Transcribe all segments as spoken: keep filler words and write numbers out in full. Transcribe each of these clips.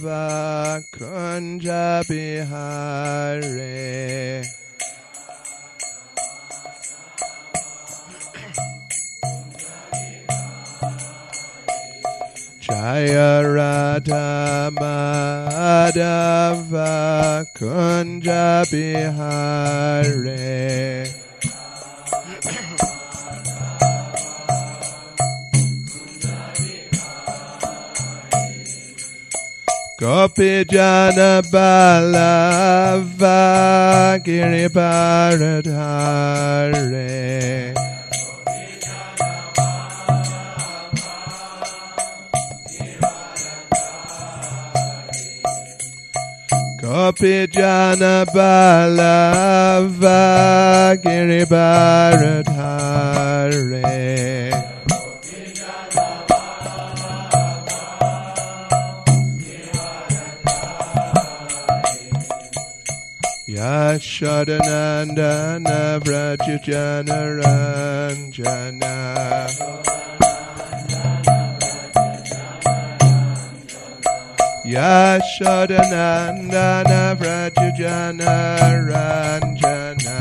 Kunja Bihare Jaya Radha Madhava Kunja Bihare Gopi Jana Balava Giribharadhare Gopi Jana Balava Giribharadhare Yashodanandana Vrajajana Ranjana Yashodanandana Vrajajana Ranjana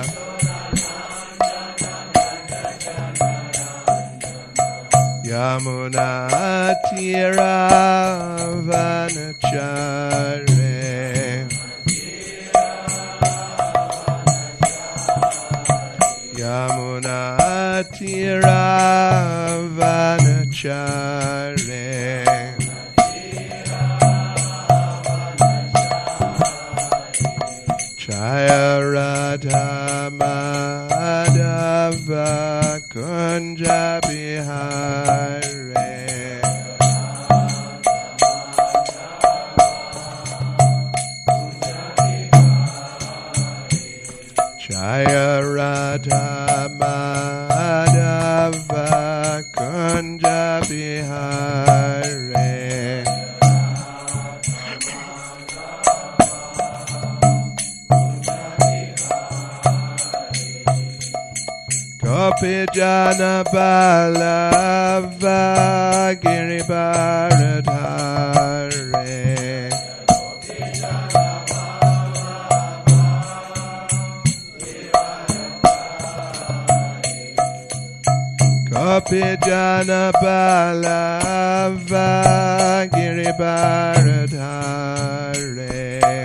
Yamuna Tiravanachare Yamuna Tiravanachare Jaya Radha Madhava Kunja Bihare Jaya Radha Madhava Kunja Bihare Gopi Jana Balava Giribharadhare Gopi Jana Balava Giribharadhare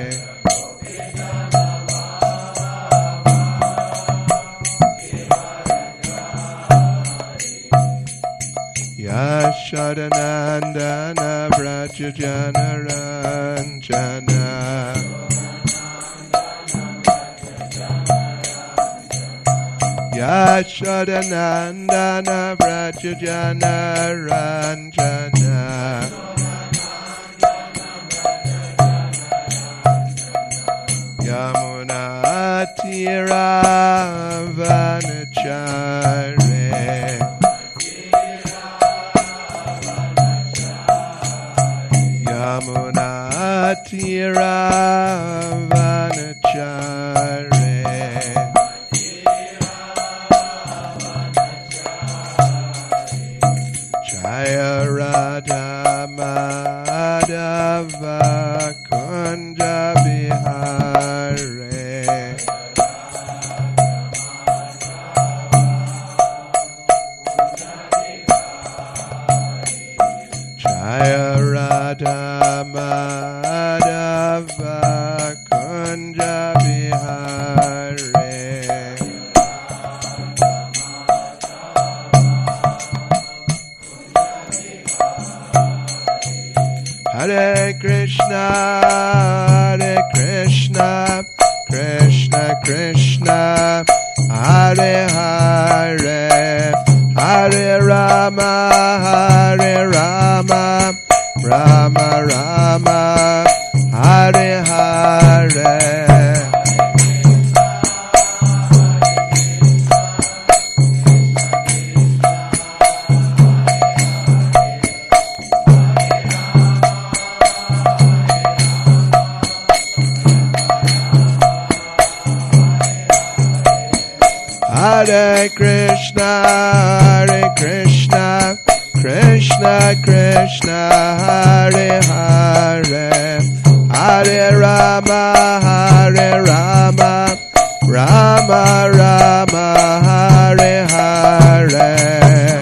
Yashodanandana Vrajajana Ranjana Yashodanandana Vrajajana Ranjana Yamuna Tiravanachare Yamuna Tiravanachare Jaya Radha Madhava Kunja Bihare Jaya Radha Madhava Kunja Bihare Hare Krishna Hare Krishna Krishna Krishna Hare Hare Hare Rama Hare Rama Rama Rama Hare Hare Hare Krishna Hare Krishna Krishna Krishna Hare Hare Hare Rama Hare Rama Rama Rama Hare Hare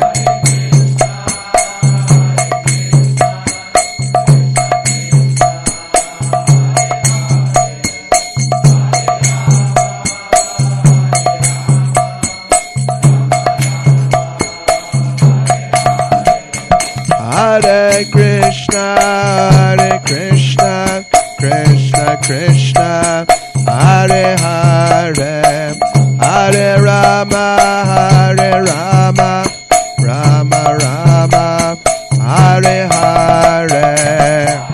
Hare Krishna, Hare Krishna, Krishna Krishna, Hare Hare, Hare Rama, Hare Rama, Rama Rama, Hare Hare.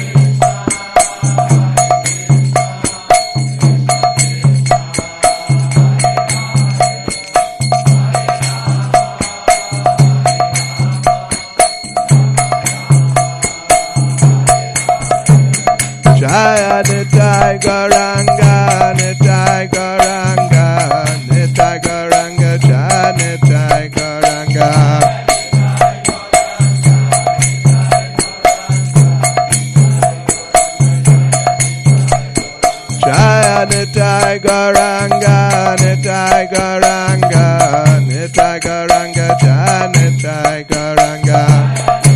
Jaya Nitai Gauranga, Nitai Gauranga, Nitai Gauranga, Jaya Nitai Gauranga. Jaya Nitai Gauranga, Nitai Gauranga, Nitai Gauranga, Jaya Nitai Gauranga.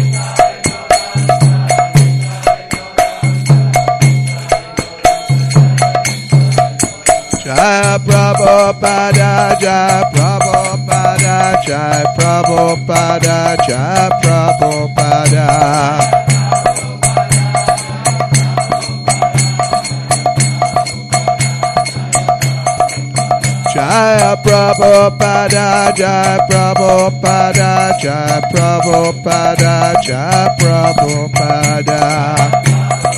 Jai Prabhupada, Jai Prabhupada, Jai Prabhupada, Jai Prabhupada. Jai Prabhupada, Jai Prabhupada, Jai Prabhupada, Jai Prabhupada.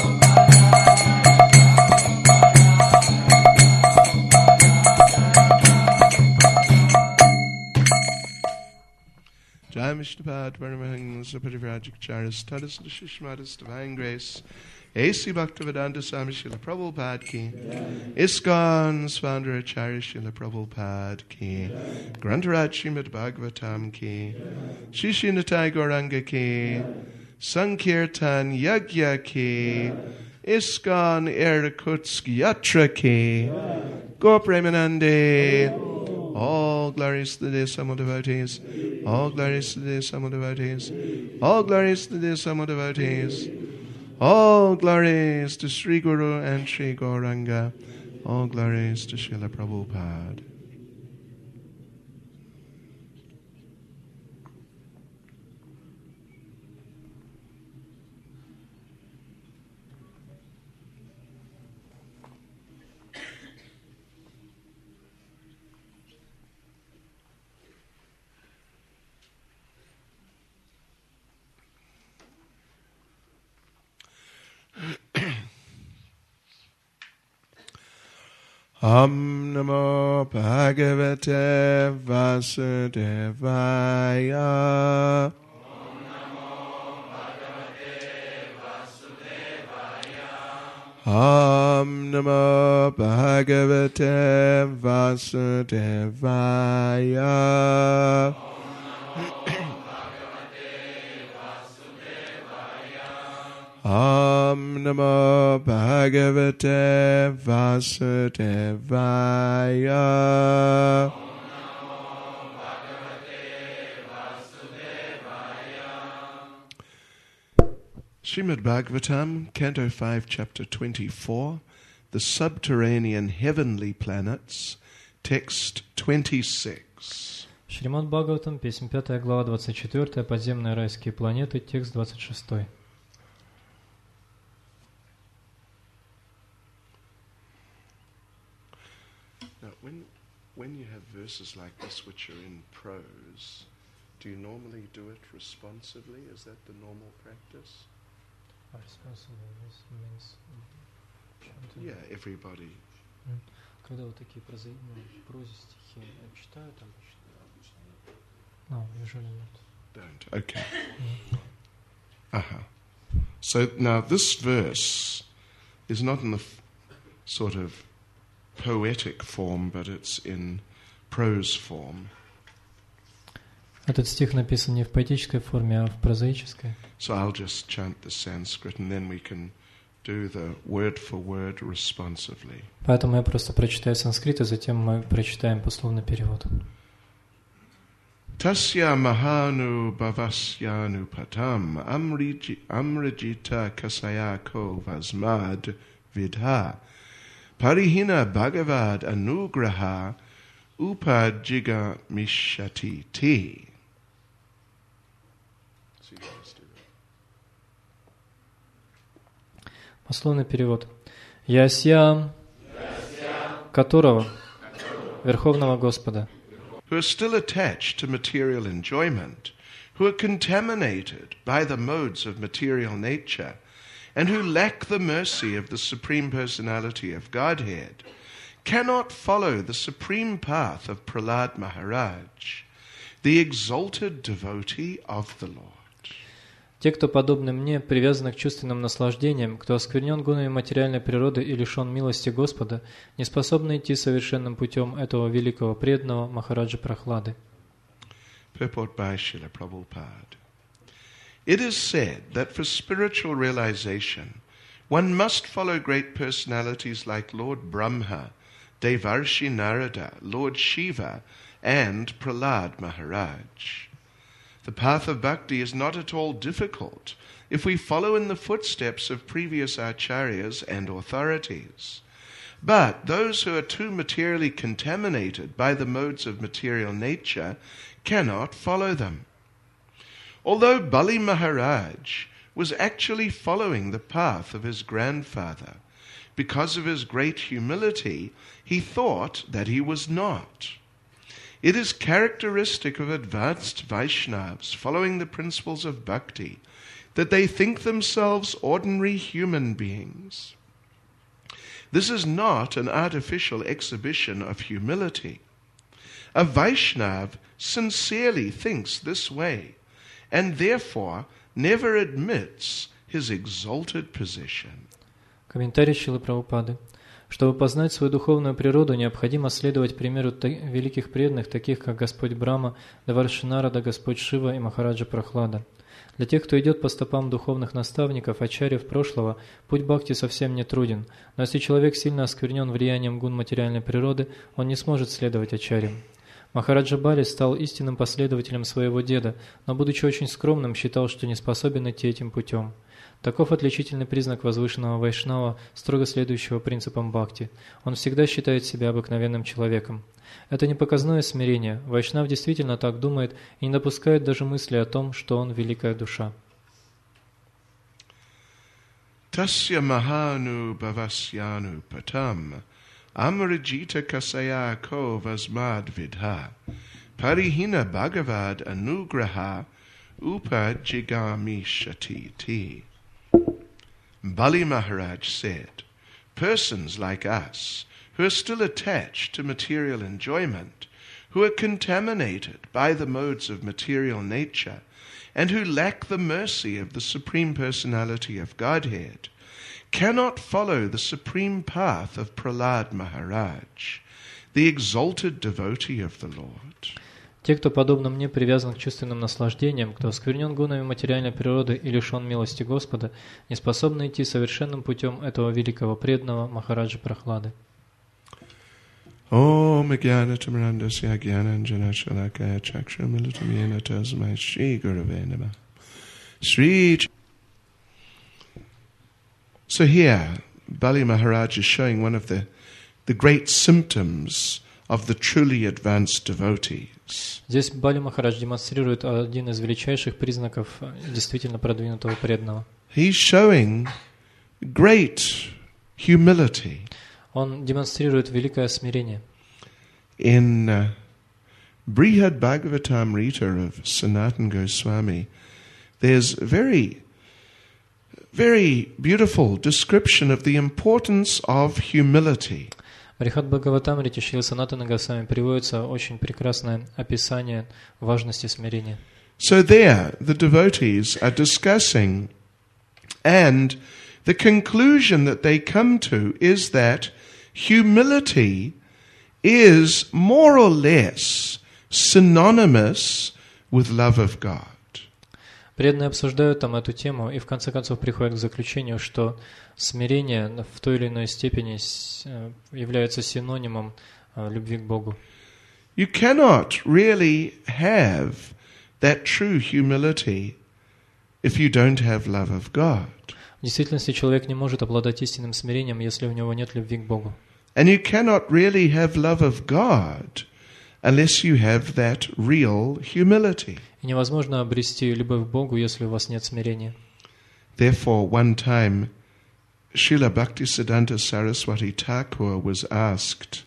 Jai Vishnupad, Paramahansa, Parivrajakacharis, Tadas, Shishmadas, Divine Grace, A C Bhaktivedanta Swami Srila Prabhupada ki, ISKCON's founder Acharya Srila Prabhupada ki, Grantaraj Srimad Bhagavatam ki, Shishi Nitai Gauranga ki, Sankirtan Yagya ki, ISKCON Irkutsk Yatra ki, Gaur Premanande. All glories to the Samo devotees. All glories to the Samo devotees. All glories to the Samo devotees. All glories to Sri Guru and Sri Gauranga. All glories to Srila Prabhupada. Om Namo Bhagavate Vasudevaya. Om Namo Bhagavate Vasudevaya. Om Namo Bhagavate Vasudevaya. Om Namo Bhagavate Vasudevaya. Srimad Bhagavatam, Canto five, Chapter twenty-four, The Subterranean Heavenly Planets, Text twenty-six. Шримад Бхагаватам, песнь пятая, глава двадцать четыре, подземные райские планеты, текст двадцать шесть. Now, when, when you have verses like this which are in prose, do you normally do it responsively? Is that the normal practice? Responsible means... Yeah, everybody. Когда вот такие прозаимные прозе стихи читают обычно? No, usually not. Don't. Okay. Uh-huh. So now this verse is not in the f- sort of poetic form, but it's in prose form. Этот стих написан не в поэтической форме, а в прозаической. So I'll just chant the Sanskrit and then we can do the word for word responsively. Поэтому я просто прочитаю санскрит, и затем мы прочитаем пословный перевод. Tasya mahanu bhavasyanu patam amrijita kasayako vasmad vidha parihina bhagavad anugraha upajiga mishati ti. Пословный перевод. Ясья, которого, Верховного Господа, who are still attached to material enjoyment, who are contaminated by the modes of material nature, and who lack the mercy of the Supreme Personality of Godhead, cannot follow the supreme path of Prahlad Maharaj, the exalted devotee of the Lord. Те, кто подобны мне, привязаны к чувственным наслаждениям, кто осквернен гунами материальной природы и лишен милости Господа, не способны идти совершенным путем этого великого преданного Махараджа Прахлады. Purport by Srila Prabhupada. It is said that for spiritual realization, one must follow great personalities like Lord Brahma, Devarshi Narada, Lord Shiva, and Prahlad Maharaj. The path of bhakti is not at all difficult if we follow in the footsteps of previous acharyas and authorities. But those who are too materially contaminated by the modes of material nature cannot follow them. Although Bali Maharaj was actually following the path of his grandfather, because of his great humility, he thought that he was not. It is characteristic of advanced Vaishnavas following the principles of bhakti that they think themselves ordinary human beings. This is not an artificial exhibition of humility. A Vaishnav sincerely thinks this way and therefore never admits his exalted position. Комментарий Шрилы Прабхупады. Чтобы познать свою духовную природу, необходимо следовать примеру великих преданных, таких как Господь Брахма, Деварши Нарада, Господь Шива и Махараджа Прахлада. Для тех, кто идет по стопам духовных наставников, ачарьев прошлого, путь бхакти совсем не труден, но если человек сильно осквернен влиянием гун материальной природы, он не сможет следовать ачарьям. Махараджа Бали стал истинным последователем своего деда, но, будучи очень скромным, считал, что не способен идти этим путем. Таков отличительный признак возвышенного вайшнава, строго следующего принципам бхакти. Он всегда считает себя обыкновенным человеком. Это не показное смирение. Вайшнав действительно так думает и не допускает даже мысли о том, что он великая душа. Tasya mahanu bhavasyanu patam amrijita kasaya ko vasmad vidha parihina bhagavad anugraha upajigami shati ti. Bali Maharaj said, persons like us, who are still attached to material enjoyment, who are contaminated by the modes of material nature, and who lack the mercy of the Supreme Personality of Godhead, cannot follow the supreme path of Prahlad Maharaj, the exalted devotee of the Lord. Те, кто, подобно мне, привязан к чувственным наслаждениям, кто осквернен гунами материальной природы и лишен милости Господа, не способны идти совершенным путем этого великого преданного Махараджа Прахлады. Om Jnana Tamarandasya Jnananjana Shalakaya Chakramilitam Yena Tasmai Shri Gurave Namah. Shri. So here, Bali Maharaj is showing one of the, the great symptoms of the truly advanced devotees. Здесь Бали Махарадж демонстрирует один из величайших признаков действительно продвинутого преданного. He's showing great humility. Он демонстрирует великое смирение. In uh, Brihad Bhagavatamrita of Sanatana Goswami, there's very, very beautiful description of the importance of humility. В Брихад Бхагаватамрите Шрила Санатана Госвами приводится очень прекрасное описание важности смирения. So there, the devotees are discussing, and the conclusion that they come to is that humility is more or less synonymous with love of God. Преданные обсуждают там эту тему и в конце концов приходят к заключению, что смирение в той или иной степени является синонимом любви к Богу. You cannot really have that true humility if you don't have love of God. В действительности человек не может обладать истинным смирением, если у него нет любви к Богу. And you cannot really have love of God unless you have that real humility. И невозможно обрести любовь к Богу, если у вас нет смирения. Therefore, one time, Srila Bhaktisiddhanta Saraswati Thakur was asked,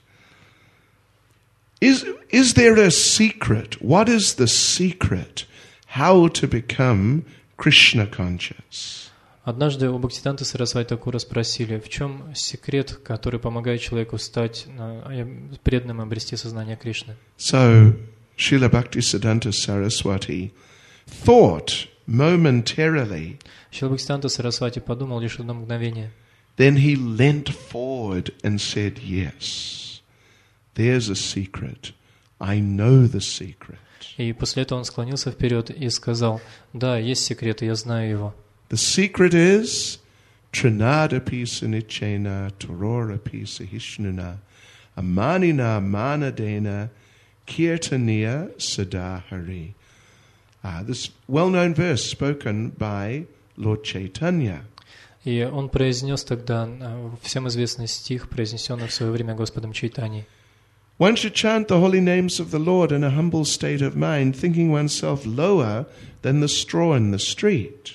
is, is there a secret? What is the secret? How to become Krishna conscious? Однажды у Бхактисиддханты Сарасвати Такура спросили, в чем секрет, который помогает человеку стать преданным и обрести сознание Кришны. So, Srila Bhaktisiddhanta Saraswati thought momentarily. Шрила Бхактисиддханта Сарасвати подумал лишь одно мгновение. Then he leant forward and said, yes, there's a secret. I know the secret. И после этого он склонился вперед и сказал, да, есть секрет, и я знаю его. The secret is Trinadapi Sanichena Tororapi Sahishnuna Amanina Manadena Kirtaniya Sadahari. Ah, this well-known verse spoken by Lord Chaitanya. И он произнес тогда всем известный стих, произнесенный в свое время Господом Чайтаньей. One should chant the holy names of the Lord in a humble state of mind, thinking oneself lower than the straw in the street.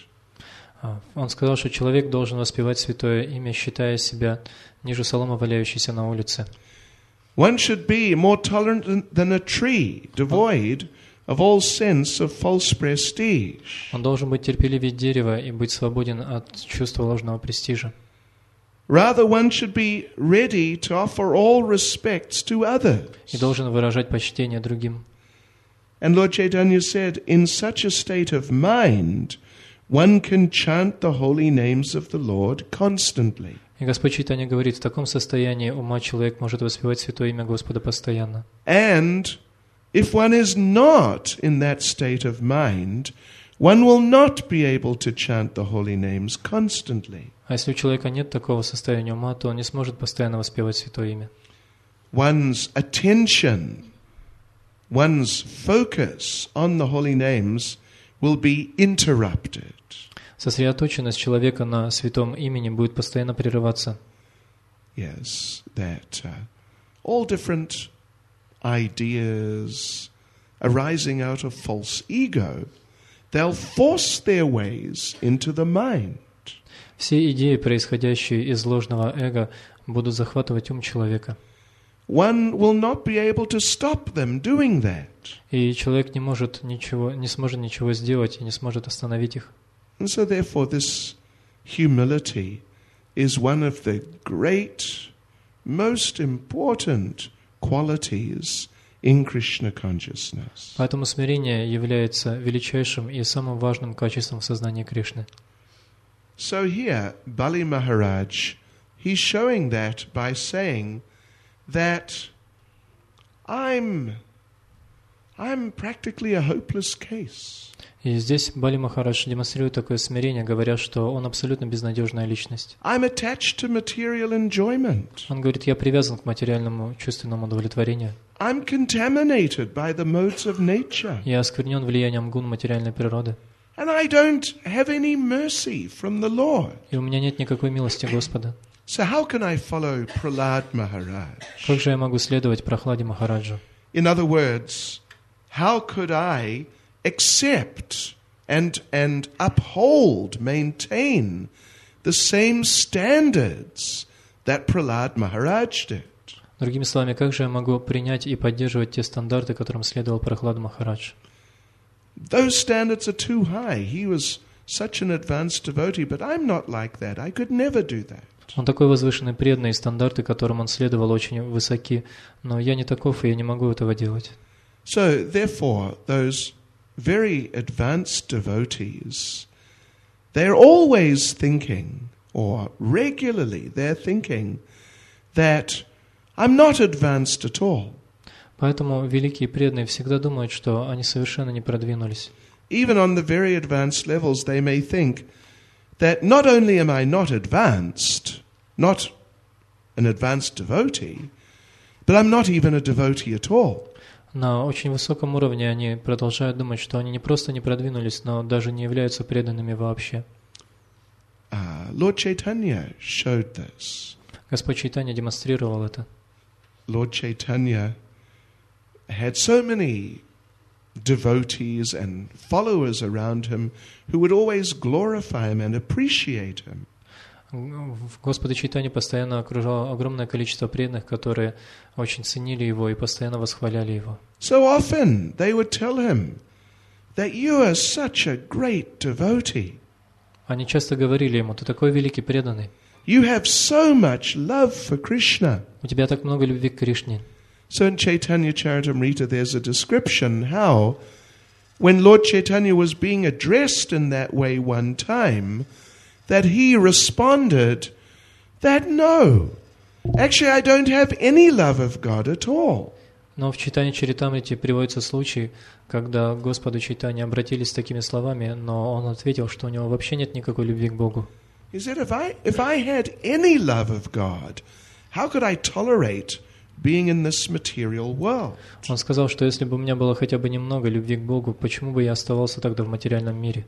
Он сказал, что человек должен воспевать святое имя, считая себя ниже соломы, валяющейся на улице. One should be more tolerant than a tree, devoid of all sense of false prestige. Он должен быть терпеливее дерева и быть свободен от чувства ложного престижа. Rather, one should be ready to offer all respects to others. И должен выражать почтение другим. And Lord Chaitanya said, in such a state of mind, one can chant the holy names of the Lord constantly. И Господь Чайтанья говорит, в таком состоянии ума человек может воспевать святое имя Господа постоянно. And if one is not in that state of mind, one will not be able to chant the holy names constantly. А если у человека нет такого состояния ума, то он не сможет постоянно воспевать святое имя. One's attention, one's focus on the holy names will be interrupted. Сосредоточенность человека на святом имени будет постоянно прерываться. Yes, that uh, all different ideas arising out of false ego, they'll force their ways into the mind. Все идеи, происходящие из ложного эго, будут захватывать ум человека. One will not be able to stop them doing that. И человек не может ничего, не сможет ничего сделать и не сможет остановить их. And so therefore this humility is one of the great, most important qualities in Krishna consciousness. Поэтому смирение является величайшим и самым важным качеством в сознании Кришны. So here, Bali Maharaj, he's showing that by saying that I'm, I'm practically a hopeless case. И здесь Бали Махарадж демонстрирует такое смирение, говоря, что он абсолютно безнадежная личность. I'm attached to material enjoyment. Он говорит, я привязан к материальному чувственному удовлетворению. I'm contaminated by the modes of nature. Я осквернен влиянием гун материальной природы. And I don't have any mercy from the Lord. И у меня нет никакой милости Господа. So how can I follow Prahlad Maharaj? Как же я могу следовать Прахладе Махараджу? In other words, how could I accept and, and uphold, maintain the same standards that Prahlad Maharaj did? Другими словами, как же я могу принять и поддерживать те стандарты, которым следовал Прахлад Махарадж? Those standards are too high. He was such an advanced devotee, but I'm not like that. I could never do that. Он такой возвышенный, преданный, и стандарты, которым он следовал, очень высоки, но я не таков, и я не могу этого делать. So, therefore, those very advanced devotees, they're always thinking, or regularly they're thinking, that I'm not advanced at all. Поэтому великие преданные всегда думают, что они совершенно не продвинулись. Even on the very advanced levels, they may think that not only am I not advanced, not an advanced devotee, but I'm not even a devotee at all. На очень высоком уровне они продолжают думать, что они не просто не продвинулись, но даже не являются преданными вообще. Uh, Lord Chaitanya showed this. Господь Чайтанья демонстрировал это. Lord Chaitanya had so many devotees and followers around him who would always glorify him and appreciate him. В Господе Чайтанье постоянно окружало огромное количество преданных, которые очень ценили его и постоянно восхваляли его. So often they would tell him that you are such a great devotee. Они часто говорили ему: ты такой великий преданный. You have so much love for Krishna. У тебя так много любви к Кришне. So in Chaitanya Charitamrita there's a description how when Lord Chaitanya was being addressed in that way one time, that he responded that no, actually I don't have any love of God at all. Но в Чайтанья Чаритамрите приводится случай, когда к Господу Чайтанье обратились с такими словами, но он ответил, что у него вообще нет никакой любви к Богу. He said, if I, if I had any love of God, how could I tolerate being in this material world? Он сказал, что если бы у меня было хотя бы немного любви к Богу, почему бы я оставался тогда в материальном мире?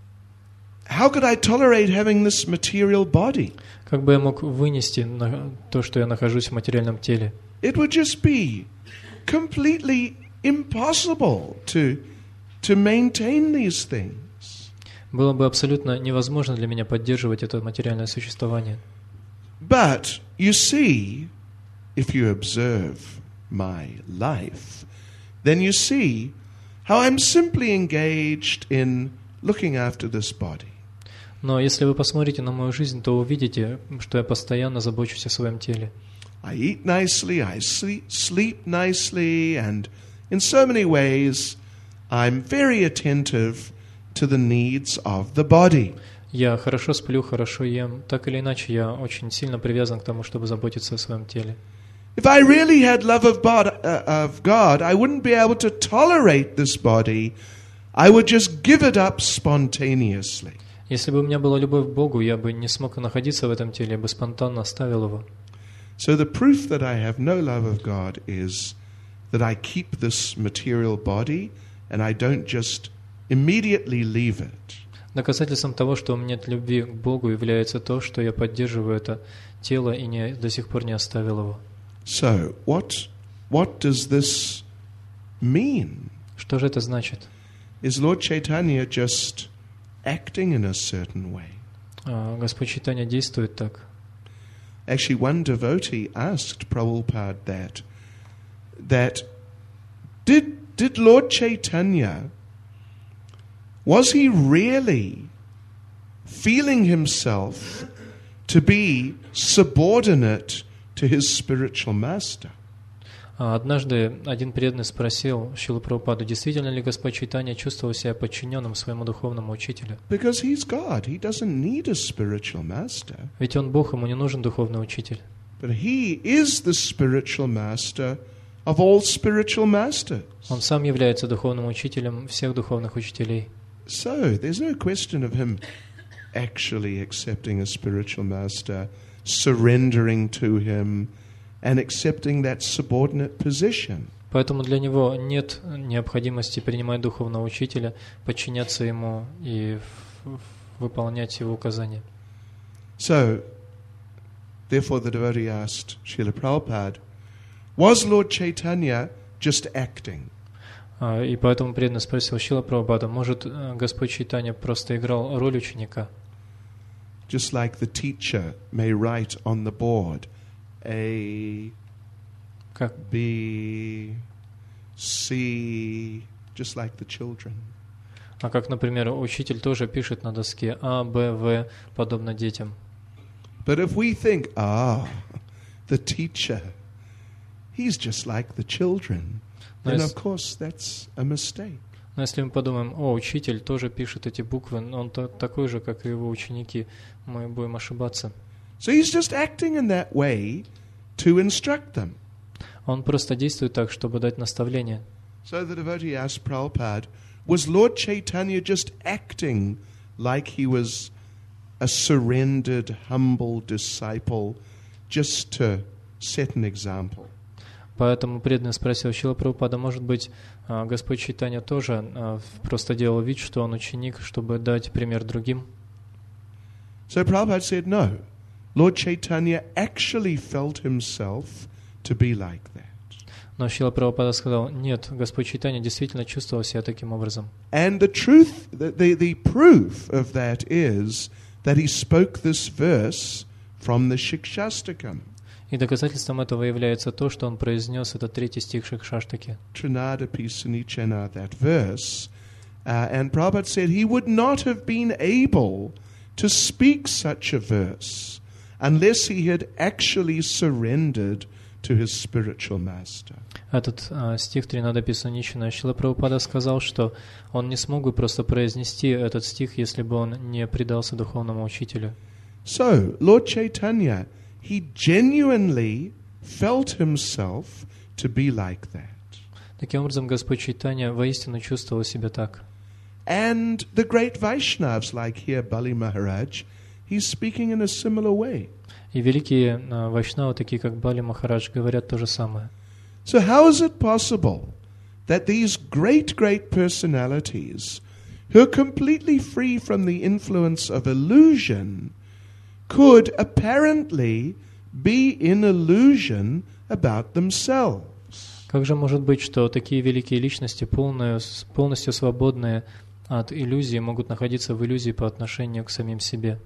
How could I tolerate having this material body? Как бы я мог вынести то, что я нахожусь в материальном теле? It would just be completely impossible to, to maintain these things. Было бы абсолютно невозможно для меня поддерживать это материальное существование. But you see, if you observe my life, then you see how I'm simply engaged in looking after this body. Но если вы посмотрите на мою жизнь, то увидите, что я постоянно забочусь о своем теле. I eat nicely, I sleep, sleep nicely, and in so many ways I'm very attentive to the needs of the body. Я хорошо сплю, хорошо ем. Так или иначе, я очень сильно привязан к тому, чтобы заботиться о своем теле. If I really had love of God, uh, of God, I wouldn't be able to tolerate this body. I would just give it up spontaneously. Если бы у меня была любовь к Богу, я бы не смог находиться в этом теле, я бы спонтанно оставил его. So the proof that I have no love of God is that I keep this material body and I don't just immediately leave it. Доказательством того, что у меня нет любви к Богу, является то, что я поддерживаю это тело и не, до сих пор не оставил его. So what, what does this mean? Что же это значит? Is Lord Chaitanya just acting in a certain way? А, Господь Чайтанья действует так. Actually, one devotee asked Prabhupada that, that did, did Lord Chaitanya, was he really feeling himself to be subordinate to his spiritual master? Однажды один преданный спросил Шрилу Прабхупаду, действительно ли Господь Чайтанья чувствовал себя подчиненным своему духовному учителю? Because he's God, he doesn't need a spiritual master. Ведь он Бог, ему не нужен духовный учитель. But he is the spiritual master of all spiritual masters. Он сам является духовным учителем всех духовных учителей. So there's no question of him actually accepting a spiritual master, surrendering to him, and accepting that subordinate position. Поэтому для него нет необходимости принимать духовного учителя, подчиняться ему и выполнять его указания. So, therefore the devotee asked Srila Prabhupada, was Lord Chaitanya just acting? И поэтому преданный спросил Шрила Прабхупада, может, Господь Чайтанья просто играл роль ученика? Just like the teacher may write on the board, A, как? B, C, just like the children. А как, например, учитель тоже пишет на доске А, Б, В, подобно детям. But if we think, ah, the teacher, he's just like the children, then of course that's a mistake. Но если мы подумаем, о, учитель тоже пишет эти буквы, он такой же, как и его ученики, мы будем ошибаться. So he's just acting in that way to instruct them. Он просто действует так, чтобы дать наставление. So the devotee asked Prabhupada, was Lord Chaitanya just acting like he was a surrendered, humble disciple just to set an example? Поэтому преданный спросил Шрила Прабхупада, может быть, Господь Чайтанья тоже просто делал вид, что он ученик, чтобы дать пример другим? So Prabhupada said, no. Lord Chaitanya actually felt himself to be like that. Но Шрила Прабхупада сказал, нет, Господь Чайтанья действительно чувствовал себя таким образом. And the truth, the, the, the proof of that is that he spoke this verse from the Shikshastakam. И доказательством этого является то, что он произнес этот третий стих Шикшаштаки. Trinadapi Sunichana, that verse. Uh, and Prabhupada said he would not have been able to speak such a verse unless he had actually surrendered to his spiritual master. Этот а, стих Тринада Писаничина Шрила Прабхупада сказал, что он не смог бы просто произнести этот стих, если бы он не предался духовному учителю. So, Lord Chaitanya, he genuinely felt himself to be like that. Таким образом, Господь Чайтанья воистину чувствовал себя так. And the great Vaishnavas, like here Bali Maharaj, he's speaking in a similar way. И великие а, вайшнавы, такие как Бали Махарадж, говорят то же самое. So how is it possible that these great, great personalities, who are completely free from the influence of illusion, could apparently be in illusion about themselves? Как же может быть, что такие великие личности, полные, полностью свободные от иллюзии, могут находиться в иллюзии по отношению к самим себе?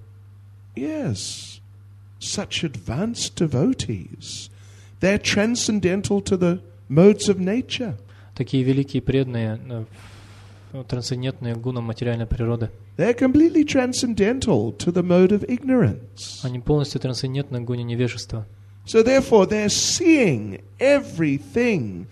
Yes, such advanced devotees. They're transcendental to the modes of nature. Такие великие преданные, трансцендентные гунам материальной природы. They're completely transcendental to the mode of ignorance. Они полностью трансцендентны к гуне невежества. So therefore they're seeing everything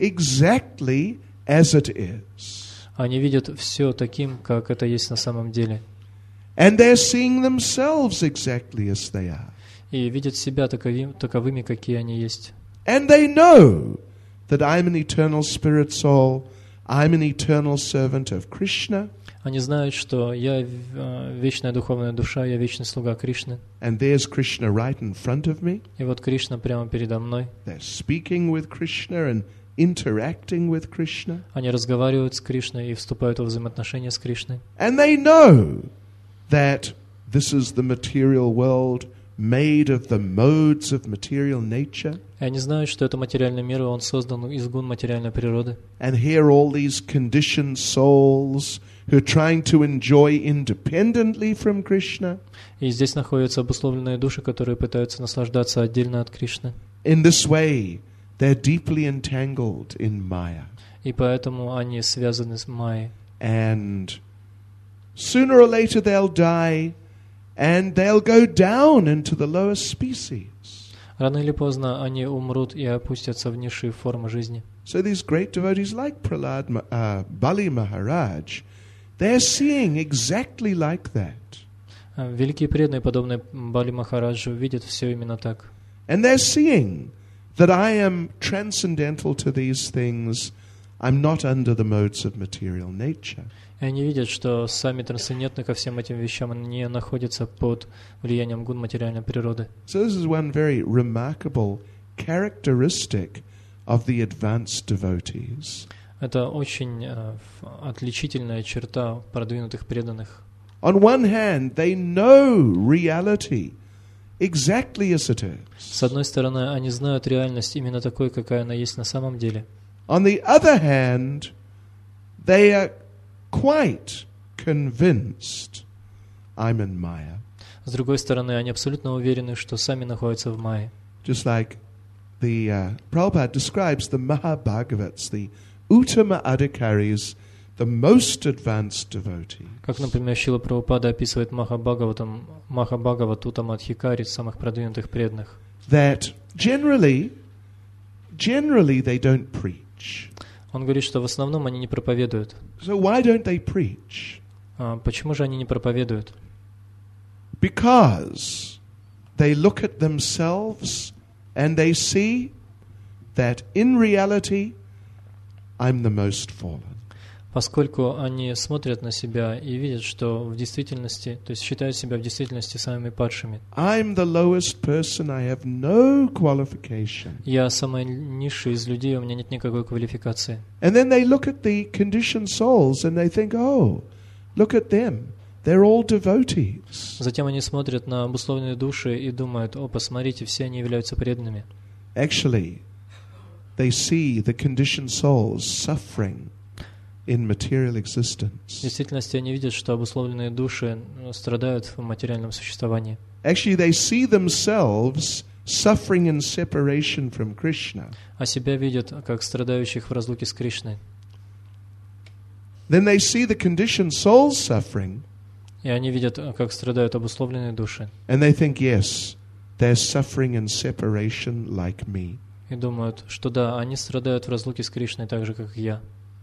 exactly as it is. Они видят все таким, как это есть на самом деле. And they're seeing themselves exactly as they are. И видят себя таковым, таковыми, какие они есть. And they know that I'm an eternal spirit soul, I'm an eternal servant of Krishna. Они знают, что я вечная духовная душа, я вечный слуга Кришны. And there's Krishna right in front of me. И вот Кришна прямо передо мной. They're speaking with Krishna and interacting with Krishna. Они разговаривают с Кришной и вступают во взаимоотношения с Кришной. And they know that this is the material world made of the modes of material nature. И они знают, что это материальный мир, и он создан из гун материальной природы. And here all these conditioned souls who are trying to enjoy independently from Krishna. И здесь находятся обусловленные души, которые пытаются наслаждаться отдельно от Кришны. In this way, they're deeply entangled in Maya. И поэтому они связаны с Майей. And sooner or later they'll die, and they'll go down into the lower species. Рано или поздно они умрут и опустятся в низшие формы жизни. So these great devotees like Prahlad, uh, Bali Maharaj, they're seeing exactly like that. Великие преданные, подобные Бали Махараджу, видят все именно так. And they're seeing that I am transcendental to these things. I'm not under the modes of material nature. И они видят, что сами трансцендентны ко всем этим вещам, они не находятся под влиянием гун материальной природы. So this is one very remarkable characteristic of the advanced devotees. Это очень uh, отличительная черта продвинутых преданных. On one hand, they know reality exactly as it is. С одной стороны, они знают реальность именно такой, какая она есть на самом деле. On the other hand, they are quite convinced I'm in Maya. С другой стороны, они абсолютно уверены, что сами находятся в Майе. Just like the uh, Prabhupada describes the Mahabhagavats, the Uttama Adhikaris, the most advanced devotees. Как, например, Шрила Прабхупада описывает Махабхагаватам, Махабхагават Уттама Адхикари, самых продвинутых преданных. That generally, generally they don't preach. Он говорит, что в основном они не проповедуют. So why don't they preach? А почему же они не проповедуют? Because they look at themselves and they see that in reality I'm the most fallen. Поскольку они смотрят на себя и видят, что в действительности, то есть считают себя в действительности самыми падшими. I'm the lowest person, I have no qualification. Я самый низший из людей, у меня нет никакой квалификации. And then they look at the conditioned souls and they think, oh, look at them. They're all devotees. Затем они смотрят на обусловленные души и думают: о, посмотрите, все они являются преданными. Actually, they see the conditioned souls suffering in material existence. В действительности они видят, что обусловленные души страдают в материальном существовании. Actually, they see themselves suffering in separation from Krishna. А себя видят как страдающих в разлуке с Кришной. Then they see the conditioned souls suffering. И они видят, как страдают обусловленные души. And they think, yes, they're suffering in separation like me. И думают, что да, они страдают в разлуке с Кришной так же, как и я.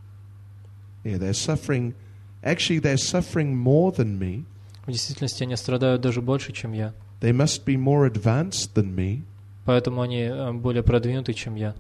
Yeah, they're suffering. Actually, they're suffering more than me. В действительности они страдают даже больше, чем я. They must be more advanced than me. Поэтому они более продвинуты, чем я.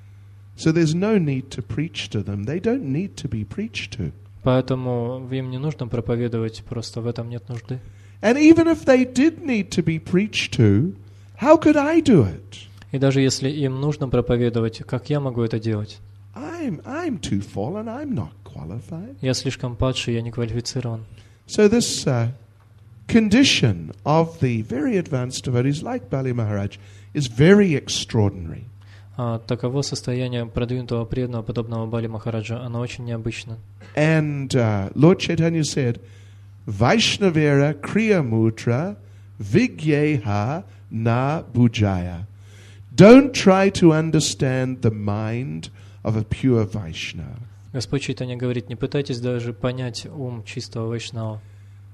So there's no need to preach to them. They don't need to be preached to. Поэтому им не нужно проповедовать, просто в этом нет нужды. And even if they did need to be preached to, how could I do it? И даже если им нужно проповедовать, как я могу это делать? I'm I'm too fallen. I'm not qualified. Я слишком падший, я не квалифицирован. So this uh, condition of the very advanced devotees, like Bali Maharaj, is very extraordinary. А таково состояние продвинутого преданного, подобного Бали Махараджа, оно очень необычно. And uh, Lord Chaitanya said, Vaishnavera kriya mudra vigyeha na bujaya. Don't try to understand the mind of a pure Vaishnava. Господь Чайтанья говорит: не пытайтесь даже понять ум чистого Вайшнава.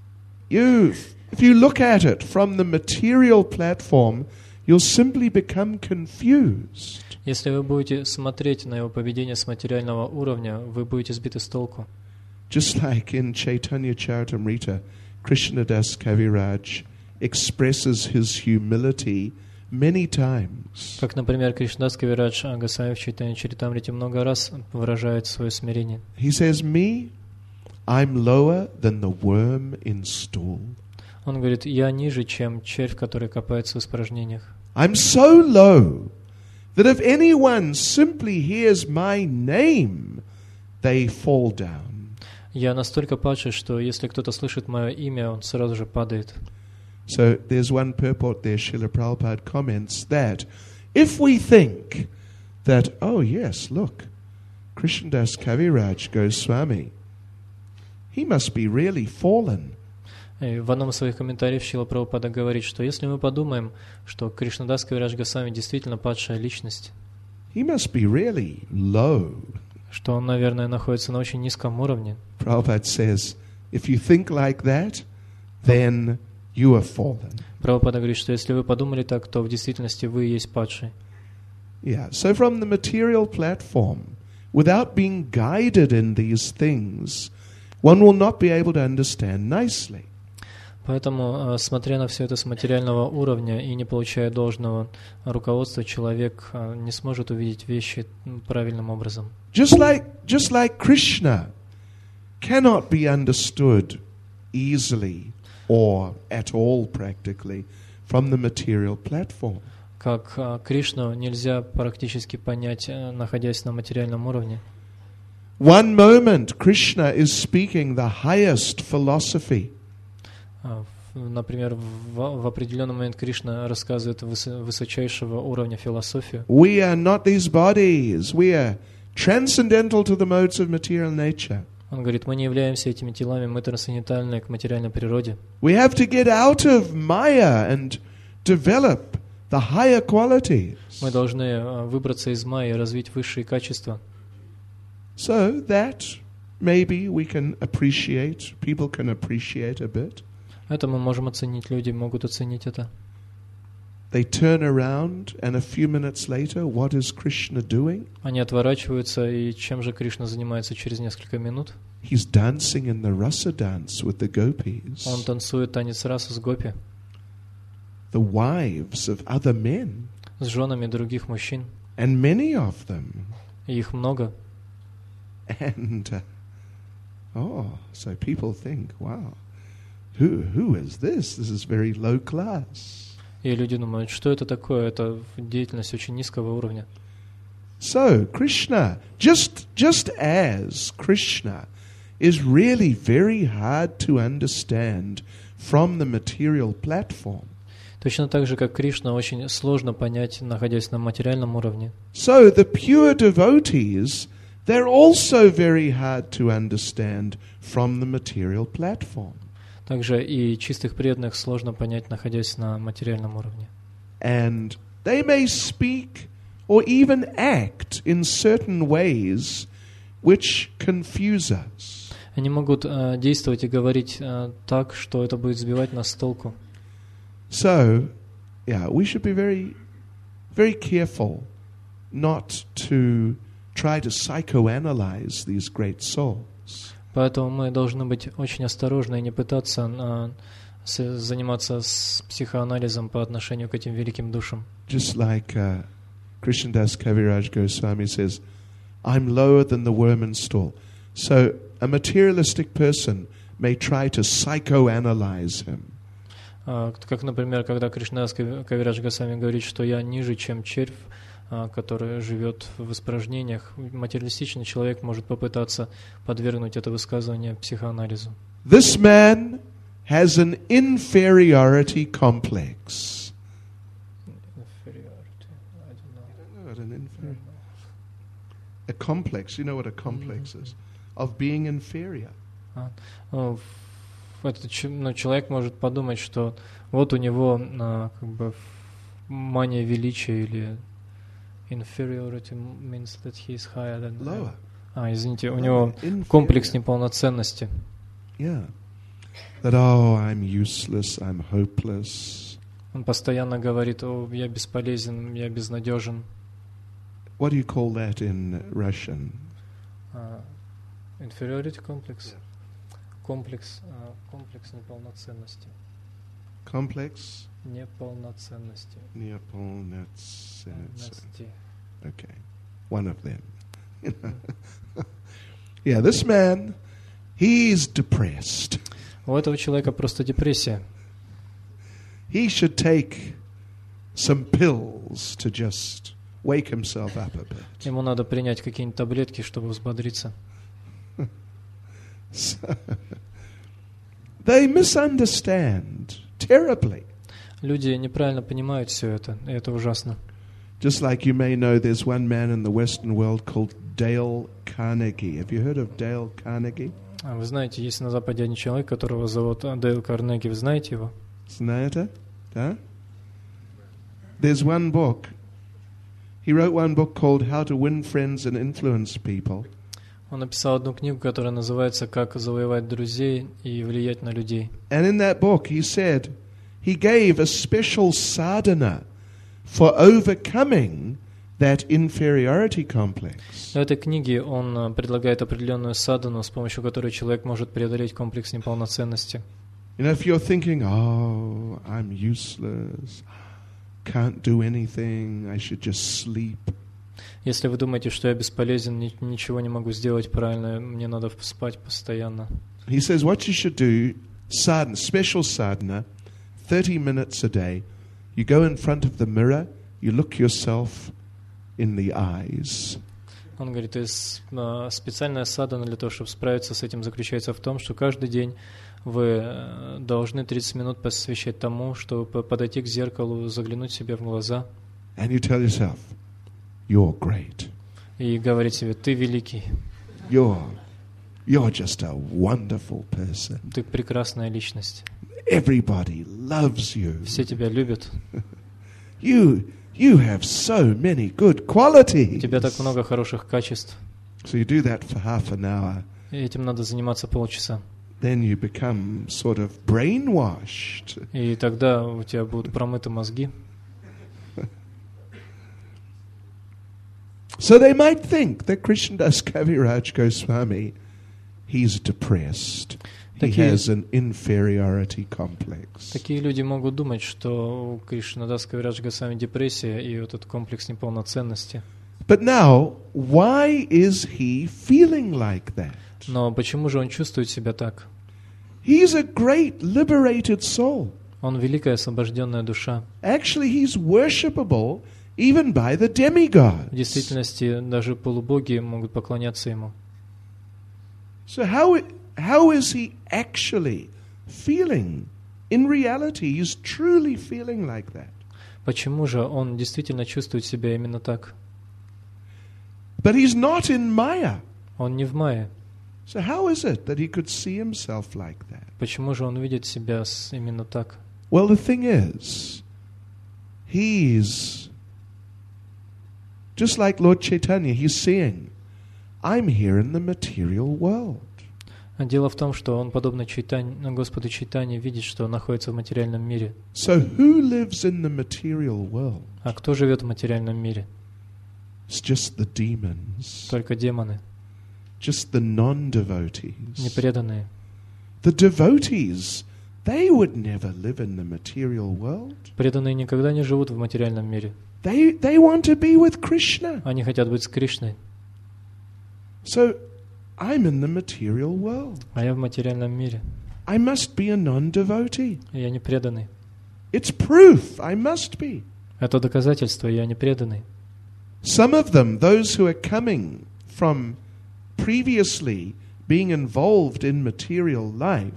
You, if you look at it from the material platform, you'll simply become confused. Если вы будете смотреть на его поведение с материального уровня, вы будете сбиты с толку. Just like in Chaitanya Charitamrita, Krishnadas Kaviraj expresses his humility many times. Как, например, Кришнадас Кавирадж Госвами в Чайтанья Чаритамрите много раз выражает свое смирение. He says, me, I'm lower than the worm in stool. Он говорит: я ниже, чем червь, который копается в испражнениях. I'm so low that if anyone simply hears my name, they fall down. Я настолько падший, что если кто-то слышит мое имя, он сразу же падает. So there's one purport there, Srila Prabhupada comments that if we think that, oh yes, look, Krishnadas Kaviraj Goswami, he must be really fallen. И в одном из своих комментариев Шрила Прабхупада говорит, что если мы подумаем, что Кришнадас Кавирадж Госвами действительно падшая личность, he must be really low. Что он, наверное, находится на очень низком уровне. Prabhupada says, if you think like that, then you are fallen. Прабхупада говорит, что если вы подумали так, то в действительности вы и есть падший. Yeah, so from the material platform, without being guided in these things, one will not be able to understand nicely. Поэтому, смотря на все это с материального уровня и не получая должного руководства, человек не сможет увидеть вещи правильным образом. Just like, just like Krishna cannot be understood easily or at all practically from the material platform. Как Кришну нельзя практически понять, находясь на материальном уровне. One moment Krishna is speaking the highest philosophy. Например, в, в определенный момент Кришна рассказывает выс- высочайшего уровня философию. We are not these bodies. We are transcendental to the modes of material nature. Он говорит: мы не являемся этими телами, мы трансцендентальны к материальной природе. We have to get out of Maya and develop the higher qualities. Мы должны выбраться из майи и развить высшие качества. So that maybe we can appreciate, people can appreciate a bit. Это мы можем оценить, люди могут оценить это. They turn around and a few minutes later, what is Krishna doing? Они отворачиваются, и чем же Кришна занимается через несколько минут? He's dancing in the rasa dance with the gopis. Он танцует танец раса с гопи, The wives of other men. с женами других мужчин. and many of them. И их много. And, uh, oh, so people think, wow, who who is this? This is very low class. И люди думают, что это такое? Это деятельность очень низкого уровня. So, Krishna, just just as Krishna is really very hard to understand from the material platform. Точно так же, как Кришна, очень сложно понять, находясь на материальном уровне. So, the pure devotees, they're also very hard to understand from the material platform. Также и чистых преданных сложно понять, находясь на материальном уровне. And they may speak or even act in certain ways which confuse us. Они могут э, действовать и говорить э, так, что это будет сбивать нас с толку. So, yeah, we should be very, very careful not to try to psychoanalyze these great souls. Поэтому мы должны быть очень осторожны и не пытаться э, с, заниматься с психоанализом по отношению к этим великим душам. Just like uh, Krishnadas Kaviraj Goswami says, I'm lower than the worm and stall. So a materialistic person may try to psychoanalyze him. Uh, как, например, когда Кришнадас Кавирадж Госвами говорит, что я ниже, чем червь, uh, который живет в испражнениях, материалистичный человек может попытаться подвергнуть это высказывание психоанализу. This man has an inferiority complex. Inferiority. I don't know. You don't know what an inferior. A complex. You know what a complex is? Of being inferior. А, ну, этот ну, человек может подумать, что вот у него а, как бы мания величия или inferiority means that he is higher than. Lower. А, извините, у него комплекс неполноценности. Yeah. That, oh, I'm useless, I'm hopeless. Он постоянно говорит, о, я бесполезен, я безнадежен. What do you call that in Russian? Uh, inferiority complex. Комплекс, uh, комплекс неполноценности. Complex? Неполноценности. Неполноценности. Okay. One of them. Yeah, this man, he's depressed. У этого человека просто депрессия. He should take some pills to just wake himself up a bit. Ему надо принять какие-нибудь таблетки, чтобы взбодриться. So, they misunderstand terribly. Люди неправильно понимают все это, и это ужасно. Just like you may know, there's one man in the Western world called Dale Carnegie. Have you heard of Dale Carnegie? А вы знаете, есть на Западе один человек, которого зовут Дейл Карнеги. Вы знаете его? Знаете? Да? There's one book. He wrote one book called How to Win Friends and Influence People. Он написал одну книгу, которая называется «Как завоевать друзей и влиять на людей». And in that book he said he gave a special sadhana for overcoming that inferiority complex. В этой книге он предлагает определенную садхану, с помощью которой человек может преодолеть комплекс неполноценности. You know, if you're thinking, oh, I'm useless, can't do anything, I should just sleep. Если вы думаете, что я бесполезен, ничего не могу сделать правильно, мне надо спать постоянно. He says what you should do, sadhana, special sadhana, thirty minutes a day. You go in front of the mirror, you look yourself in the eyes. Он говорит, специальная садхана для того, чтобы справиться с этим, заключается в том, что каждый день вы должны тридцать минут посвящать тому, чтобы подойти к зеркалу, заглянуть себе в глаза. And you tell yourself, you're great. И говорить себе, ты великий. You're, you're just a wonderful person. Ты прекрасная личность. Everybody loves you. Все тебя любят. You, you have so many good qualities. У тебя так много хороших качеств. So you do that for half an hour. И этим надо заниматься полчаса. Then you become sort of brainwashed. И тогда у тебя будут промыты мозги. So they might think that Krishnadas Kaviraj Goswami, he's depressed. he Такие, has an inferiority complex. такие люди могут думать, что у Кришнадас Кавирадж Госвами депрессия и этот комплекс неполноценности. But now, why is he feeling like that? Но почему же он чувствует себя так? He's a great liberated soul. Он великая освобожденная душа. Actually, he's worshipable even by the demigods. В действительности даже полубоги могут поклоняться ему. So how how is he actually feeling? In reality, he's truly feeling like that. Почему же он действительно чувствует себя именно так? But he's not in Maya. Он не в мае. So how is it that he could see himself like that? Почему же он видит себя с- именно так? Well, the thing is, he's just like Lord Chaitanya, he's seeing, I'm here in the material world. А дело в том, что он, подобно Чайтань, Господу Чайтане, видит, что находится в материальном мире. So who lives in the material world? А кто живет в материальном мире? It's just the demons, Только демоны, just the non-devotees. непреданные. The devotees, they would never live in the material world. Преданные никогда не живут в материальном мире. They, they want to be with Krishna. Они хотят быть с Кришной, So I'm in the material world. а я в материальном мире. I must be a non-devotee. И я не преданный. It's proof I must be. Это доказательство, я не преданный. Some of them, those who are coming from previously being involved in material life,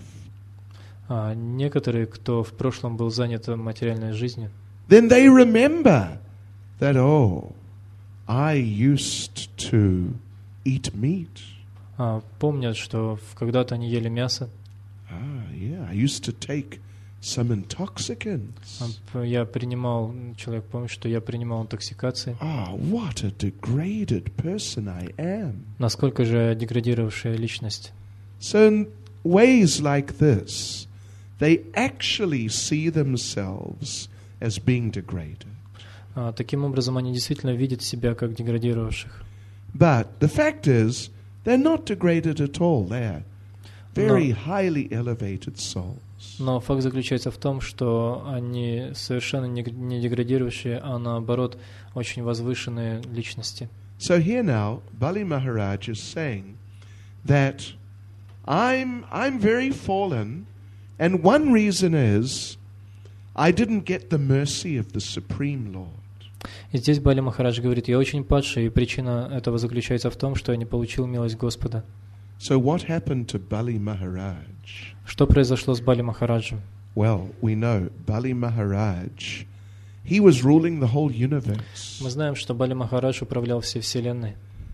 А некоторые, кто в прошлом был занят материальной жизнью, then they remember that, oh, I used to eat meat. а, помнят, что в- когда-то они ели мясо. Ah, yeah, I used to take some intoxicants. А, п- Я принимал, человек помнит, что я принимал интоксикации. Ah, what a degraded person I am. Насколько же я деградировавшая личность. So in ways like this, they actually see themselves as being degraded. А, таким образом, они действительно видят себя как деградировавших. But the fact is, they're not degraded at all. They're very highly elevated souls. Но факт заключается в том, что они совершенно не, не деградирующие, а наоборот, очень возвышенные личности. So here now, Bali Maharaj is saying that I'm, I'm very fallen, and one reason is I didn't get the mercy of the Supreme Lord. И здесь Бали Махарадж говорит: я очень падший, и причина этого заключается в том, что я не получил милость Господа. So what happened to Bali Maharaj? Что произошло с Бали Махараджем? Well, we know Bali Maharaj, he was ruling the whole universe. Мы знаем, что Бали Махарадж управлял всей вселенной.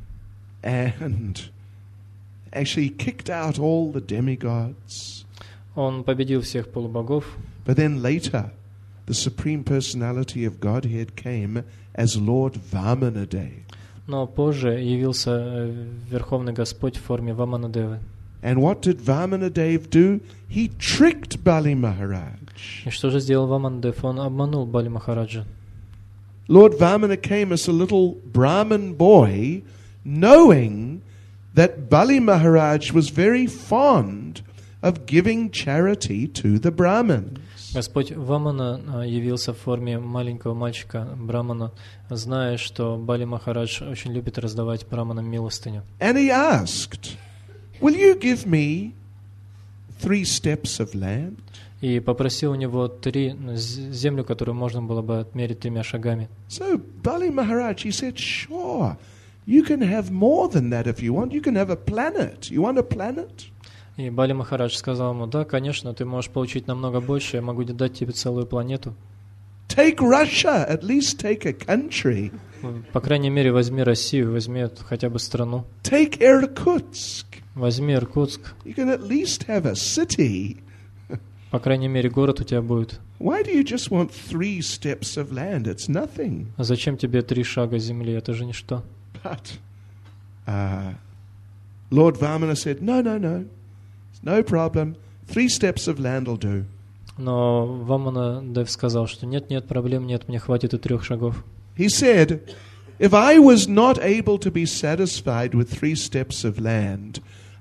And actually kicked out all the demigods. Он победил всех полубогов, But then later, the Supreme Personality of Godhead came as Lord Vamanadev. но позже явился э, Верховный Господь в форме Ваманадевы. And what did Vamanadev do? He tricked Bali Maharaj. И что же сделал Ваманадев? Он обманул Бали Махараджа. Lord Vamana came as a little Brahmin boy, knowing that Bali Maharaj was very fond of giving charity to the Brahmins. Господь Вамана а, явился в форме маленького мальчика, брамана, зная, что Бали Махарадж очень любит раздавать браманам милостыню. And he asked, will you give me three steps of land? И попросил у него три ну, з- землю, которую можно было бы отмерить тремя шагами. So Bali Maharaj, he said, sure, you can have more than that if you want. You can have a planet. You want a planet? И Бали Махарадж сказал ему: да, конечно, ты можешь получить намного больше, я могу дать тебе целую планету. Take Russia, at least take a country. По крайней мере, возьми Россию, возьми хотя бы страну. Take Irkutsk. Возьми Иркутск, You can at least have a city. по крайней мере, город у тебя будет. Why do you just want three steps of land? It's nothing. А зачем тебе три шага земли? Это же ничто. But uh, Lord Vamana said, no, no, no. It's no problem. Three steps of land will do. Но Ваманадев сказал, что нет-нет, проблем нет, мне хватит и трех шагов. He said, if I was not able to be satisfied with three steps of land,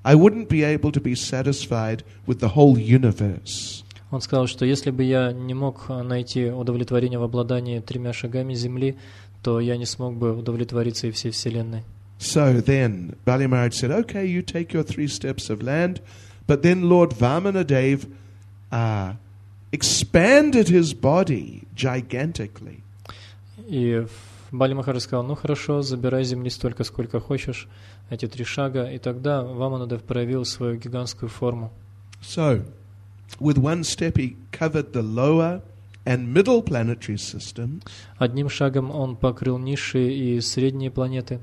I wouldn't be able to be satisfied with the whole universe. Он сказал, что если бы я не мог найти удовлетворение в обладании тремя шагами земли, то я не смог бы удовлетвориться и всей Вселенной. So then, Bali Maharaj said, okay, you take your three steps of land, but then Lord Vamanadev uh, expanded his body gigantically. И Бали Махарадж сказал, ну хорошо, забирай земли столько, сколько хочешь, эти три шага, и тогда Ваманадев проявил свою гигантскую форму. So, with one step he covered the lower and middle planetary systems. Одним шагом он покрыл низшие и средние планеты.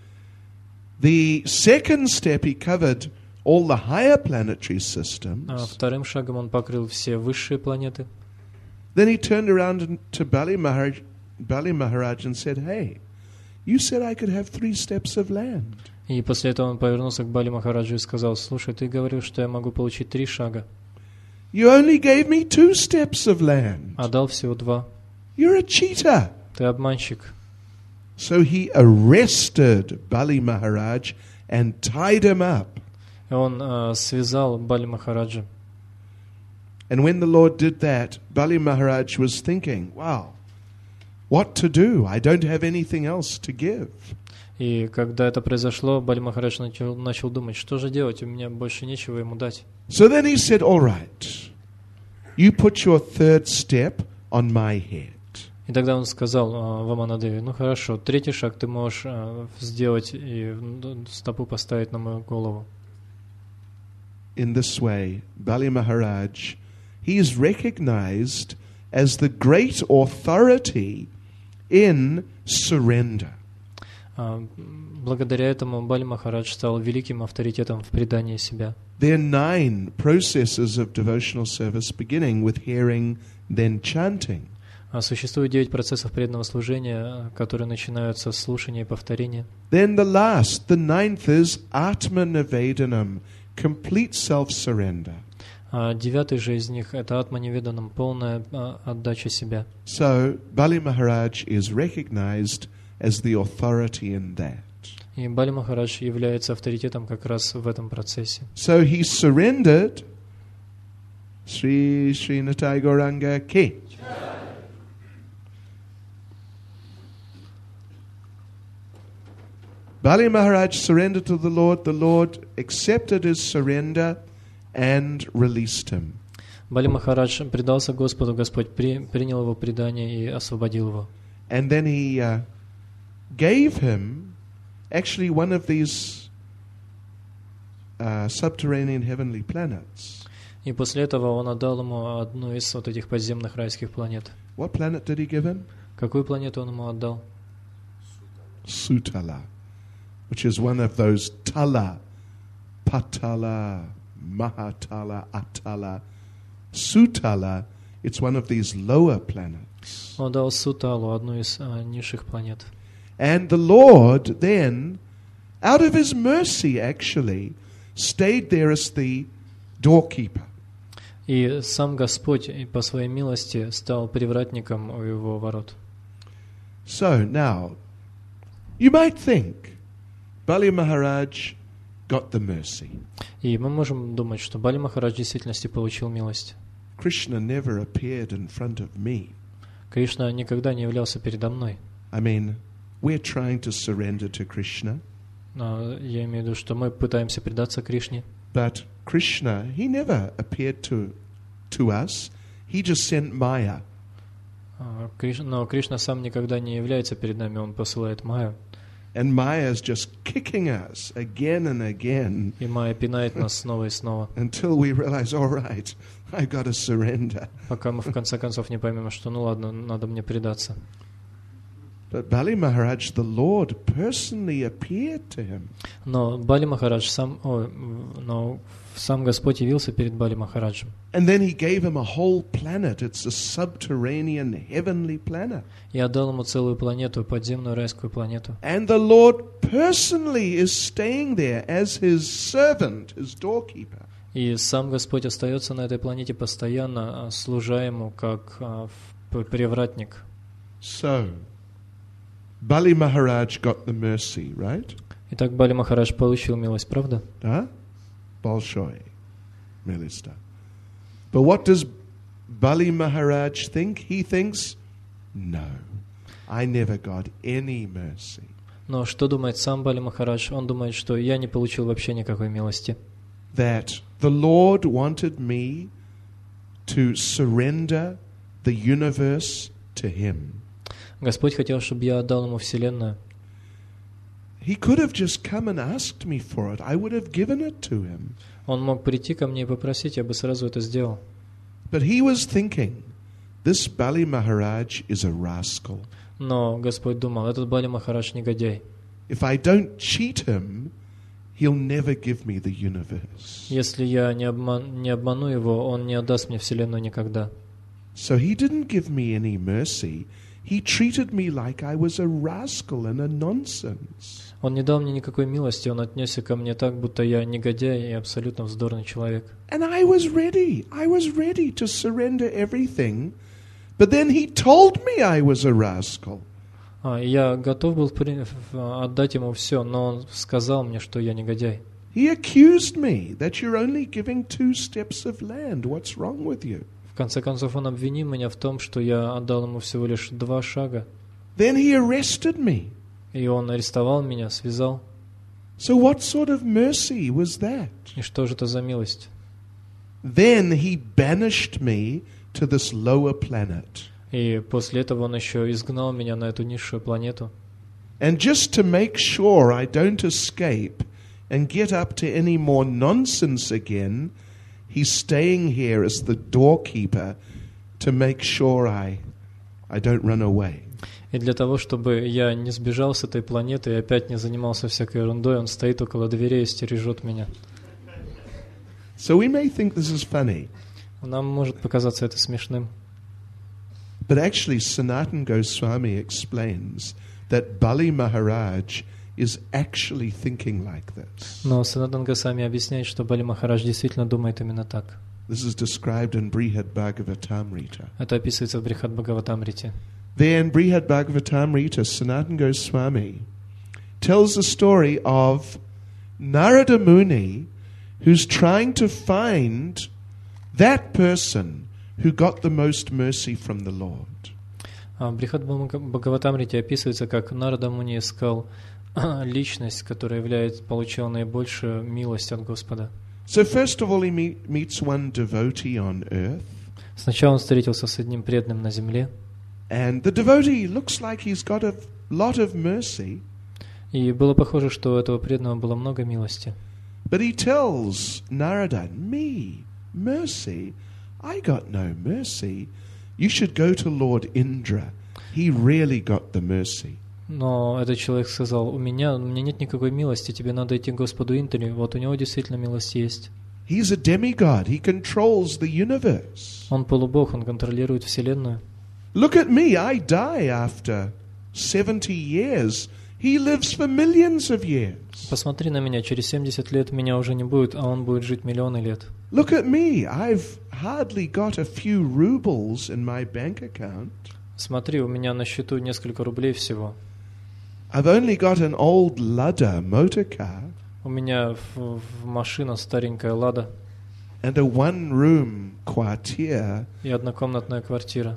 The second step he covered all the higher planetary systems. А вторым шагом он покрыл все высшие планеты. Then he turned around to Bali Maharaj, Bali Maharaj and said, hey, you said I could have three steps of land. И после этого он повернулся к Бали Махараджу и сказал, слушай, ты говорил, что я могу получить три шага, You only gave me two steps of land. а дал всего два. You're a cheater. Ты обманщик. So he arrested Bali Maharaj and tied him up. И он э, связал Бали Махараджа. And when the Lord did that, Bali Maharaj was thinking, wow, what to do? I don't have anything else to give. И когда это произошло, Бали Махарадж начал, начал думать, что же делать, у меня больше нечего ему дать. So then he said, all right, you put your third step on my head. И тогда он сказал э, Ваманадеве, ну хорошо, третий шаг ты можешь э, сделать и стопу поставить на мою голову. In this way, Bali Maharaj, he is recognized as the great authority in surrender. Uh, благодаря этому Бали Махарадж стал великим авторитетом в предании себя. There are nine processes of devotional service, beginning with hearing, then chanting. Uh, существует девять процессов преданного служения, которые начинаются с слушания и повторения. Then the last, the ninth is Atma Nivedanam, complete self-surrender. Uh, девятый же из них — это Атма-ниведанам, полная uh, отдача себя. So, Bali Maharaj is recognized as the authority in that. И Бали Махарадж является авторитетом как раз в этом процессе. So he surrendered Sri Srinathai Gauranga Ki. Bali Maharaj surrendered to the Lord. The Lord accepted his surrender and released him. Бали Махарадж предался Господу, Господь при, принял его предание и освободил его. And then he uh, gave him actually one of these uh, subterranean heavenly planets. И после этого он отдал ему одну из вот этих подземных райских планет. What planet did he give him? Какую планету он ему отдал? Sutala, which is one of those Tala, Patala, Mahatala, Atala. Sutala, it's one of these lower planets. Он дал Суталу, одну из а, низших планет. And the Lord then, out of his mercy actually, stayed there as the doorkeeper. И сам Господь по своей милости стал привратником у его ворот. So now, you might think, Bali Maharaj got the mercy. И мы можем думать, что Бали Махарадж в действительности получил милость. Krishna never appeared in front of me. Кришна никогда не являлся передо мной. I mean, we're trying to surrender to Krishna. Но я имею в виду, что мы пытаемся предаться Кришне. But Krishna, he never appeared to, to us. He just sent Maya. Но Кришна сам никогда не является перед нами, он посылает Майю. And Maya is just kicking us again and again. И Майя пинает нас снова и снова. Until we realize, all right, I got to surrender. Пока мы в конце концов не поймем, что ну ладно, надо мне предаться. But Bali Maharaj, the Lord, personally appeared to him. Но Бали Махарадж сам, о, но сам Господь явился перед Бали Махараджем. And then he gave him a whole planet. It's a subterranean heavenly planet. И отдал ему целую планету, подземную райскую планету. And the Lord personally is staying there as his servant, his doorkeeper. И сам Господь остается на этой планете постоянно, служа ему как а, привратник. So, Bali Maharaj got the mercy, right? Итак, Бали Махарадж получил милость, правда? Huh? Bolshoi, Melista. But what does Bali Maharaj think? He thinks, no, I never got any mercy. Но что думает сам Бали Махарадж? Он думает, что я не получил вообще никакой милости. That the Lord wanted me to surrender the universe to Him. Господь хотел, чтобы я отдал Ему Вселенную. He could have just come and asked me for it. I would have given it to Him. Он мог прийти ко мне и попросить, я бы сразу это сделал. But he was thinking, this Bali Maharaj is a rascal. Но Господь думал, этот Бали Махарадж негодяй. If I don't cheat him, he'll never give me the universe. Если я не, обман, не обману его, он не отдаст мне Вселенную никогда. So he didn't give me any mercy. He treated me like I was a rascal and a nonsense. Он не дал мне никакой милости, он отнесся ко мне так, будто я негодяй и абсолютно вздорный человек. And I was ready. I was ready to surrender everything. But then he told me I was a rascal. А, я готов был при... отдать ему все, но он сказал мне, что я негодяй. He accused me that you're only giving two steps of land. What's wrong with you? В конце концов, он обвинил меня в том, что я отдал ему всего лишь два шага. Then he arrested me. И он арестовал меня, связал. So what sort of mercy was that? И что же это за милость? Then he banished me to this lower planet. И после этого он еще изгнал меня на эту низшую планету. And just to make sure I don't escape and get up to any more nonsense again, he's staying here as the doorkeeper to make sure I, I don't run away. И для того, чтобы я не сбежал с этой планеты и опять не занимался всякой ерундой, он стоит около дверей и стережет меня. So we may think this is funny. Нам может показаться это смешным. But actually Sanatana Goswami explains that Bali Maharaj is actually thinking like this. Но Санатан Госвами объясняет, что Бали Махарадж действительно думает именно так. This is described in Brihad Bhagavatamrita. Это описывается в Брихад Бхагаватамрите. There in Brihad Bhagavatamrita, Sanatana Goswami tells the story of Narada Muni who's trying to find that person who got the most mercy from the Lord. А в Брихад Бхагаватамрите описывается, как Нарада Муни искал личность, которая является, получила наибольшую милость от Господа. So first of all he meet, meets one devotee on earth. Сначала он встретился с одним преданным на земле. And the devotee looks like he's got a lot of mercy. И было похоже, что у этого преданного было много милости. But he tells Narada, me, mercy? I got no mercy. You should go to Lord Indra. He really got the mercy. Но этот человек сказал, у меня, у меня нет никакой милости, тебе надо идти к Господу Индре, вот у него действительно милость есть. He's a demigod. He controls the universe. Он полубог, он контролирует Вселенную. Look at me. I die after seventy years. He lives for millions of years. Посмотри на меня, через семьдесят лет меня уже не будет, а он будет жить миллионы лет. Look at me. I've hardly got a few rubles in my bank account. Смотри, у меня на счету несколько рублей всего. I've only got an old Lada motor car. У меня в, в машина старенькая Лада. And a one-room quartier. И однокомнатная квартира.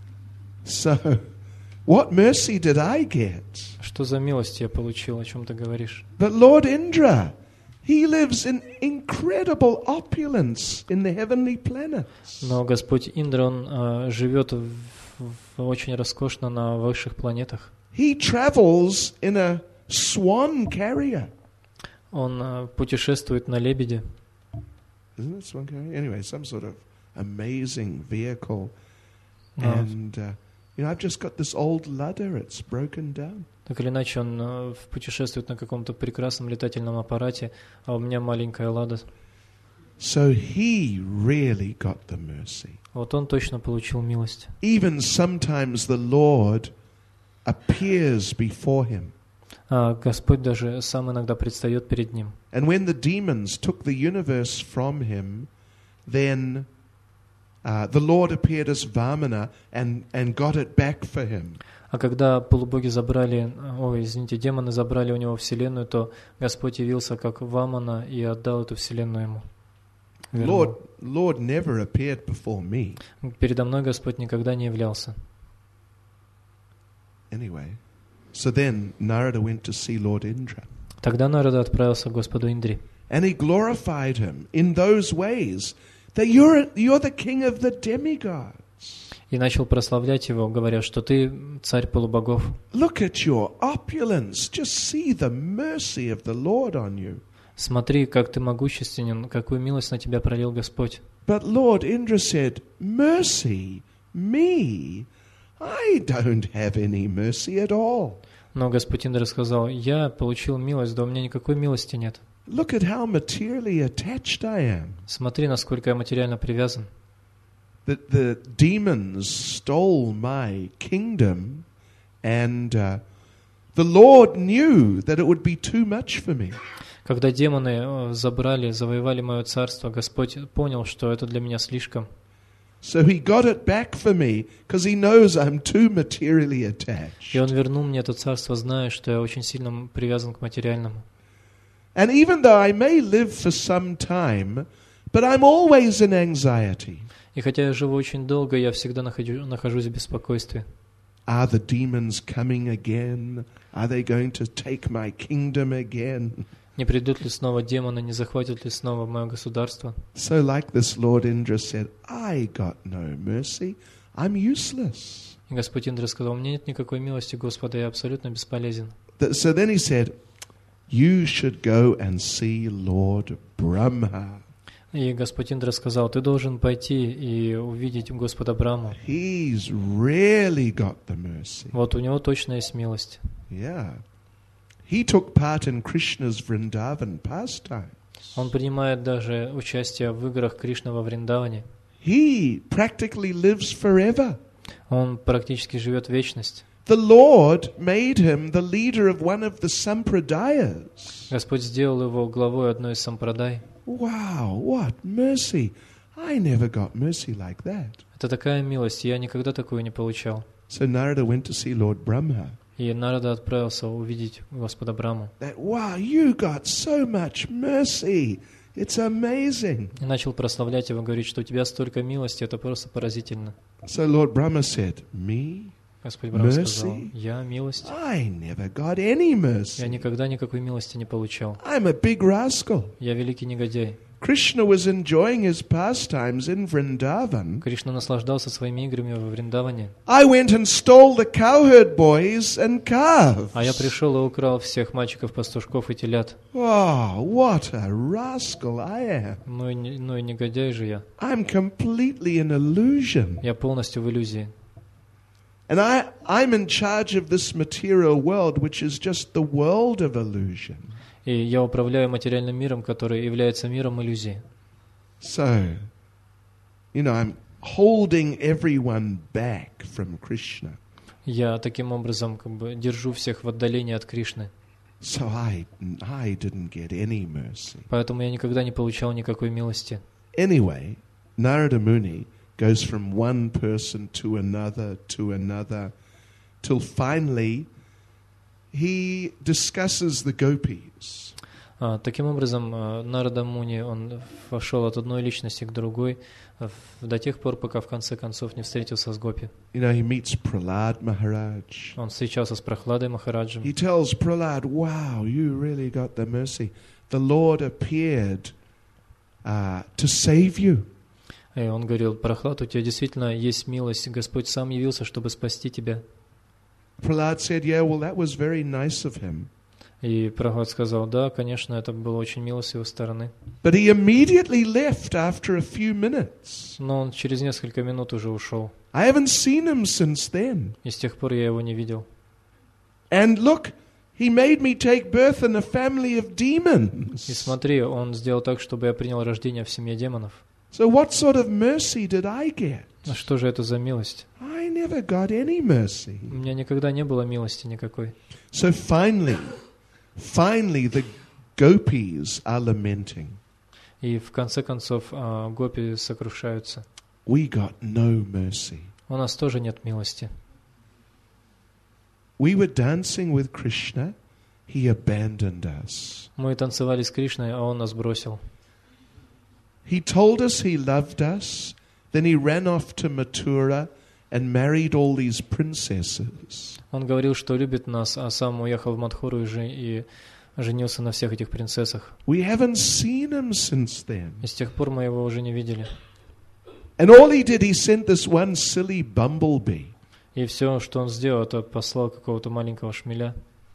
So, what mercy did I get? Что за милость я получил, о чем ты говоришь? But Lord Indra, he lives in incredible opulence in the heavenly planets. Но Господь Индра, он э, живет в, в, очень роскошно на высших планетах. He travels in a swan carrier. Он э, путешествует на лебеде. Isn't it swan carrier? Anyway, some sort of amazing vehicle. No. And, uh, you know, I've just got this old Lada, it's broken down. Так или иначе, он э, путешествует на каком-то прекрасном летательном аппарате, а у меня маленькая Лада. So he really got the mercy. Вот он точно получил милость. Even sometimes the Lord appears before him. А Господь даже сам иногда предстает перед ним. And when the demons took the universe from him, then uh, the Lord appeared as Vamana and, and got it back for him. А когда полубоги забрали, ой, извините, демоны забрали у него вселенную, то Господь явился как Вамана и отдал эту вселенную ему. Вернул. Lord, Lord never appeared before me. Передо мной Господь никогда не являлся. Anyway, so then Narada went to see Lord Indra. Тогда Нарада отправился к Господу Индре. And he glorified him in those ways that you're, you're the king of the demigods. И начал прославлять его, говоря, что ты царь полубогов. Look at your opulence. Just see the mercy of the Lord on you. Смотри, как ты могущественен, какую милость на тебя пролил Господь. But Lord Indra said, mercy, me, I don't have any mercy at all. Но Господь Индра сказал, я получил милость, да у меня никакой милости нет. Look at how materially attached I am. Смотри, насколько я материально привязан. The, the demons stole my kingdom, and uh, the Lord knew that it would be too much for me. Когда демоны забрали, завоевали мое царство, Господь понял, что это для меня слишком. So he got it back for me because he knows I'm too materially attached. И Он вернул мне это царство, зная, что я очень сильно привязан к материальному. And even though I may live for some time, but I'm always in anxiety. И хотя я живу очень долго, я всегда нахожу, нахожусь в беспокойстве. Are the demons coming again? Are they going to take my kingdom again? Не придут ли снова демоны, не захватят ли снова мое государство? So like this, Lord Indra said, I got no mercy. I'm useless. И Господь Индра сказал, у меня нет никакой милости, Господа, я абсолютно бесполезен. So then he said, you should go and see Lord Brahma. И Господь Индра сказал, ты должен пойти и увидеть Господа Браму. He's really got the mercy. Вот у него точно есть милость. Yeah. He took part in Krishna's Vrindavan pastime. Он принимает даже участие в играх Кришны во Вриндаване. He practically lives forever. Он практически живет вечность. The Lord made him the leader of one of the sampradayas. Господь сделал его главой одной из сампрадай. Wow, what mercy. I never got mercy like that. Это такая милость, я никогда такую не получал. So Narada went to see Lord Brahma. И Нарада отправился увидеть Господа Браму. That, wow, you got so much mercy. It's amazing. И начал прославлять его, говорить, что у тебя столько милости, это просто поразительно. So Lord Brahma said, me? Господь Брама Mercy? сказал, я милость. I never got any Я mercy. никогда никакой милости не получал. I'm a big rascal. Я великий негодяй. Krishna was enjoying his pastimes in Vrindavan. Кришна наслаждался своими играми во Вриндаване. I went and stole the cowherd boys and calves. А я пришел и украл всех мальчиков, пастушков и телят. Oh, what a rascal I am. Ну и, не- ну и негодяй же я. I'm completely in illusion. Я полностью в иллюзии. And I, I'm in charge of this material world, which is just the world of illusion. И я управляю материальным миром, который является миром иллюзии. So, you know, I'm holding everyone back from Krishna. Я таким образом как бы держу всех в отдалении от Кришны. So I, I didn't get any mercy. Поэтому я никогда не получал никакой милости. Anyway, Narada Muni goes from one person to another, to another, till finally he discusses the gopis. А, таким образом, а, Нарада Муни, он вошел от одной личности к другой а, в- до тех пор, пока в конце концов не встретился с Гопи. You know, he meets Prahlad Maharaj. Он встречался с Прохладой Махараджем. He tells Prahlad, wow, you really got the mercy. The Lord appeared uh, to save you. И он говорил, Прохлад, у тебя действительно есть милость, Господь сам явился, чтобы спасти тебя. Prahlad said, yeah, well, that was very nice of him. И Прохлад сказал, да, конечно, это было очень мило с его стороны. But he immediately left after a few minutes. Но он через несколько минут уже ушел. I haven't seen him since then. И с тех пор я его не видел. And look, he made me take birth in a family of И demons. смотри, он сделал так, чтобы я принял рождение в семье демонов. So what sort of mercy did I get? А что же это за милость? I never got any mercy. У меня никогда не было милости никакой. So finally, finally the gopis are lamenting. И в конце концов а, гопи сокрушаются. We got no mercy. У нас тоже нет милости. We were dancing with Krishna, he abandoned us. Мы танцевали с Кришной, а он нас бросил. He told us he loved us, then he ran off to Mathura and married all these princesses. Он говорил, что любит нас, а сам уехал в Мадхуру и, жен... и женился на всех этих принцессах. We haven't seen him since then. И с тех пор мы его уже не видели. And all he did, he sent this one silly bumblebee. И все, что он сделал, это послал какого-то маленького шмеля.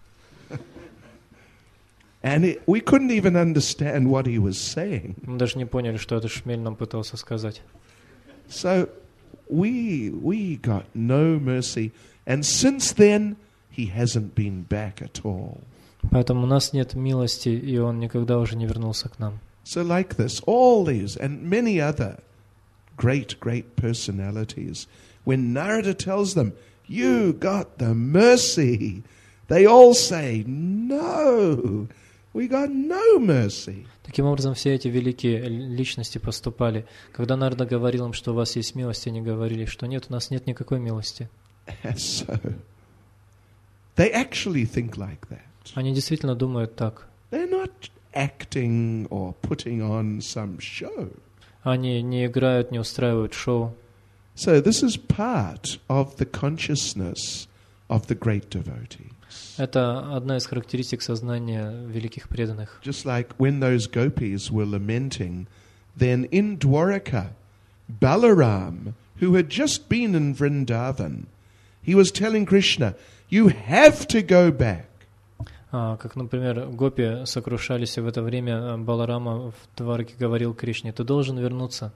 And it, we couldn't even understand what he was saying. Мы даже не поняли, что этот шмель нам пытался сказать. So we we got no mercy, and since then he hasn't been back at all. Поэтому у нас нет милости, и он никогда уже не вернулся к нам. So like this, all these and many other great, great personalities, when Narada tells them, you got the mercy, they all say, no, we got no mercy. Таким образом, все эти великие личности поступали. Когда Нарада говорил им, что у вас есть милость, они говорили, что нет, у нас нет никакой милости. So, they actually think like that. Они действительно думают так. They're not acting or putting on some show. Они не играют, не устраивают шоу. So this is part of the consciousness of the great devotees. Это одна из характеристик сознания великих преданных. Just like when those gopis were lamenting, then in Dwaraka, Balaram, who had just been in Vrindavan, he was telling Krishna, you have to go back. А, как, например, гопи сокрушались, и в это время Баларама в Двараке говорил Кришне, ты должен вернуться.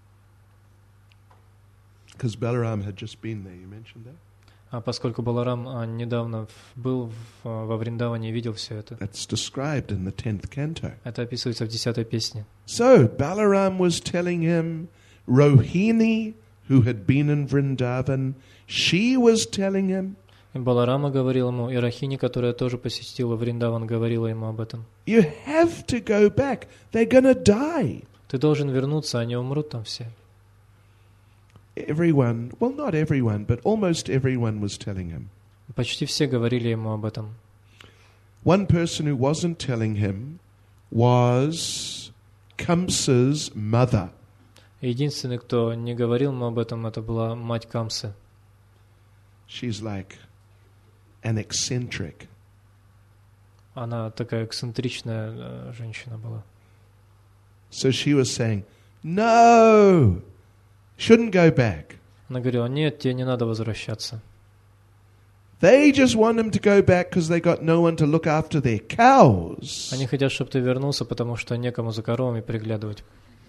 Because Balaram had just been there, you mentioned that? А поскольку Баларам а, недавно был в, во Вриндаване и видел все это. That's described in the tenth canto. Это описывается в десятой песне. So Balaram was telling him, Rohini, who had been in Vrindavan, she was telling him, И Баларама говорил ему, и Рахини, которая тоже посетила Вриндаван, говорила ему об этом. you have to go back, they're gonna die. Ты должен вернуться, они умрут там все. Everyone, well not everyone, but almost everyone was telling him. Почти все говорили ему об этом. One person who wasn't telling him was Kamsa's mother. Единственный, кто не говорил ему об этом, это была мать Камсы. She's like an eccentric. Она такая эксцентричная э, женщина была. So she was saying, no, shouldn't go back. Она говорила, нет, тебе не надо возвращаться. They just want him to go back because they got no one to look after their cows. Они хотят, чтобы ты вернулся, потому что некому за коровами приглядывать.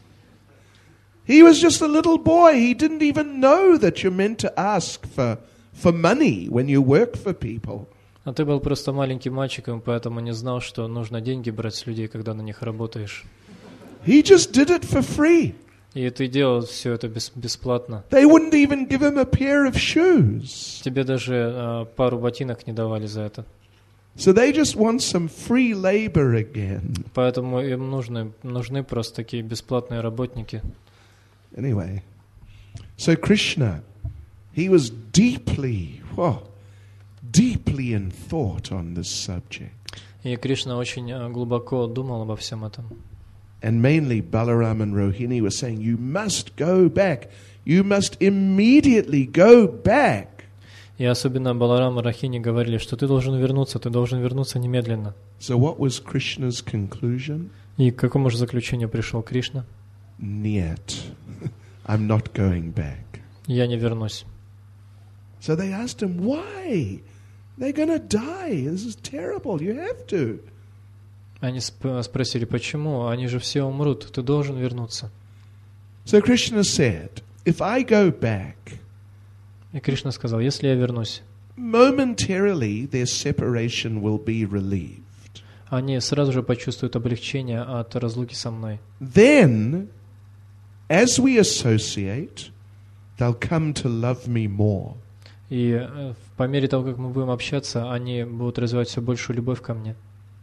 He was just a little boy. He didn't even know that you're meant to ask for, for money when you work for people. А ты был просто маленьким мальчиком, поэтому не знал, что нужно деньги брать с людей, когда на них работаешь. He just did it for free. И ты делал все это бес, бесплатно. They wouldn't even give him a pair of shoes. Тебе даже э, пару ботинок не давали за это. So they just want some free labor again. Поэтому им нужны, нужны просто такие бесплатные работники. Anyway, so Krishna, he was deeply, whoa, deeply in thought on this subject. И Кришна очень э, глубоко думал обо всем этом. And mainly Balaram and Rohini were saying, you must go back. You must immediately go back. И особенно Баларам и Рахини говорили, что ты должен вернуться, ты должен вернуться немедленно. So what was Krishna's conclusion? И к какому же заключению пришел Кришна? Niet. I'm not going back. Я не вернусь. So they asked him, why? They're going to die. This is terrible. You have to. Они сп- спросили, почему? Они же все умрут, ты должен вернуться. So Krishna said, if I go back, И Кришна сказал, если я вернусь, momentarily their separation will be relieved. они сразу же почувствуют облегчение от разлуки со мной. Then, as we associate, they'll come to love me more. И э, по мере того, как мы будем общаться, они будут развивать все большую любовь ко мне.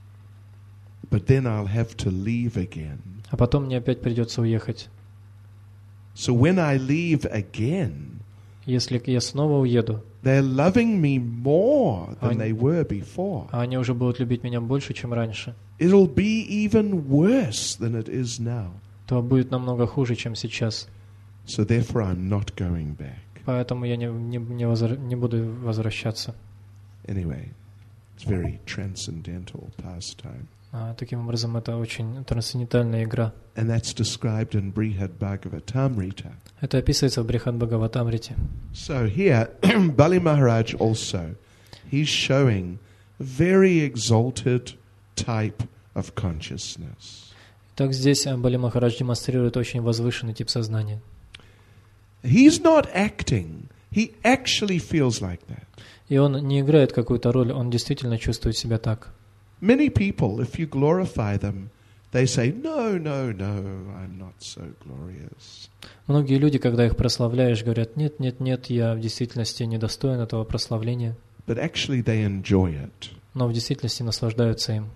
But then I'll have to leave again. А потом мне опять придется уехать. So when I leave again, Если я снова уеду, they're loving me more than they Они- were before. а они уже будут любить меня больше, чем раньше, It'll be even worse than it is now. то будет намного хуже, чем сейчас. So therefore I'm not going back. Поэтому я не, не, не, возра- не буду возвращаться. Anyway, it's very transcendental pastime. А, таким образом, это очень трансцендентальная игра. And that's described in Brihad Bhagavatamrita. Это описывается в Брихад Бхагаватамрите. So here, Bali Maharaj also, he's showing a very exalted type of consciousness. Так здесь Бали Махарадж демонстрирует очень возвышенный тип сознания. He's not acting. He actually feels like that. И он не играет какую-то роль, он действительно чувствует себя так. Many people, if you glorify them, they say, no, no, no, I'm not so glorious. Многие люди, когда их прославляешь, говорят, нет, нет, нет, я в действительности недостоин этого прославления, But actually they enjoy it. но в действительности наслаждаются им.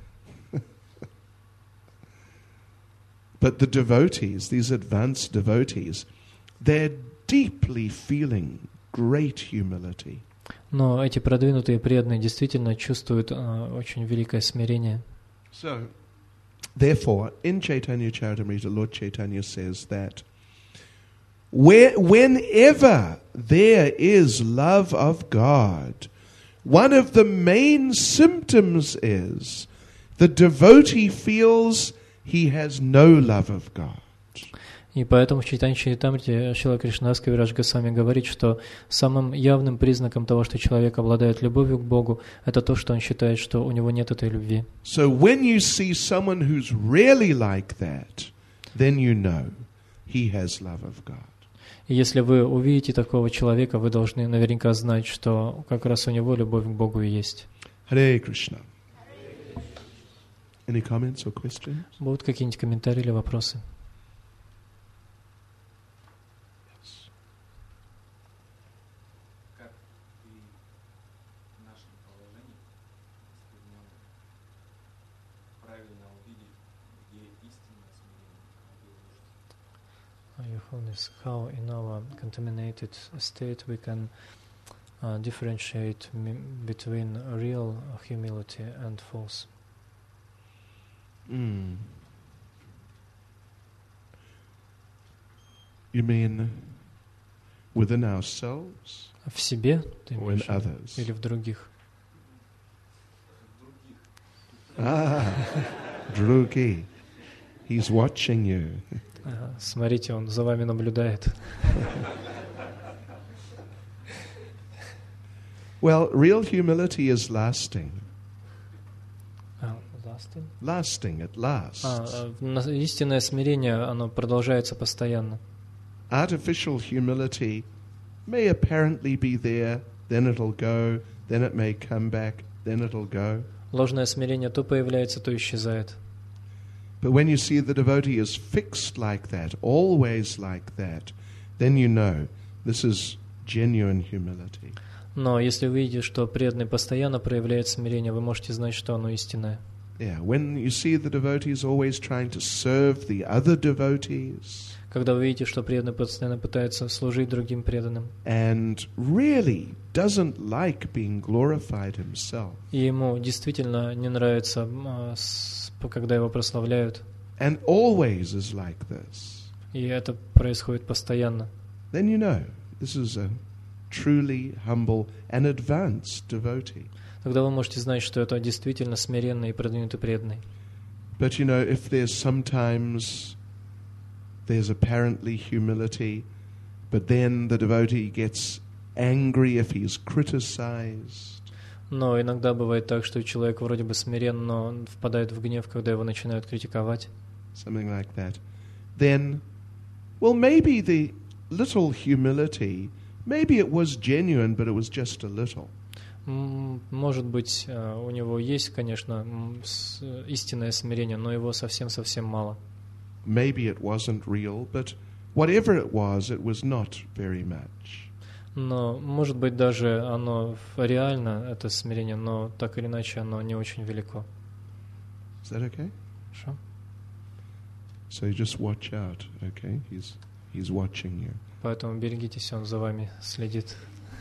But the devotees, these advanced devotees, they're deeply feeling great humility. Но эти продвинутые преданные действительно чувствуют а, очень великое смирение. So, therefore, in Chaitanya Charitamrita, Lord Chaitanya says that where, whenever there is love of God, one of the main symptoms is the devotee feels he has no love of God. И поэтому в Чайтанья Чаритамрите Шрила Кришнадас Кавирадж Госвами говорит, что самым явным признаком того, что человек обладает любовью к Богу, это то, что он считает, что у него нет этой любви. So when you see someone who's really like that, then you know he has love of God. И если вы увидите такого человека, вы должны наверняка знать, что как раз у него любовь к Богу и есть. Hare Krishna. Any comments or questions? Будут какие-нибудь комментарии или вопросы? Как при нашем положении стремлен правильно увидеть, где истинное смирение, а где ложь. Your Holiness, how in our contaminated state we can uh, differentiate m- between real humility and false? Mm. You mean within ourselves В себе ты or in имеешь в виду? others? Или в других? Ah, Drugi. He's watching you. Ага, смотрите, он за вами наблюдает. Well, real humility is lasting. А, lasting? Lasting, it lasts. А, а, на- истинное смирение, оно продолжается постоянно. Artificial humility may apparently be there, then it'll go, then it may come back, then it'll go. Ложное смирение то появляется, то исчезает. But when you see the devotee is fixed like that, always like that, then you know this is genuine humility. Но если вы видите, что преданный постоянно проявляет смирение, вы можете знать, что оно истинное. Yeah, when you see the devotee is always trying to serve the other devotees Когда вы видите, что преданный постоянно пытается служить другим преданным, and really doesn't like being glorified himself, и ему действительно не нравится, а, с- когда его прославляют, and always is like this, и это происходит постоянно, then you know this is a truly humble and advanced devotee. тогда вы можете знать, что это действительно смиренный и продвинутый преданный. But you know, if there's sometimes there's apparently humility, but then the devotee gets angry if he's criticized, Но иногда бывает так, что человек вроде бы смирен, но он впадает в гнев, когда его начинают критиковать. something like that, then, well, maybe the little humility, maybe it was genuine, but it was just a little. М, Может быть, э, у него есть, конечно, м, с- истинное смирение, но его совсем-совсем мало. Maybe it wasn't real, but whatever it was, it was not very much. Но, может быть, даже оно в- реально, это смирение, но так или иначе оно не очень велико. Is that okay? Хорошо? So you just watch out, okay? He's he's watching you. Поэтому берегитесь, он за вами следит.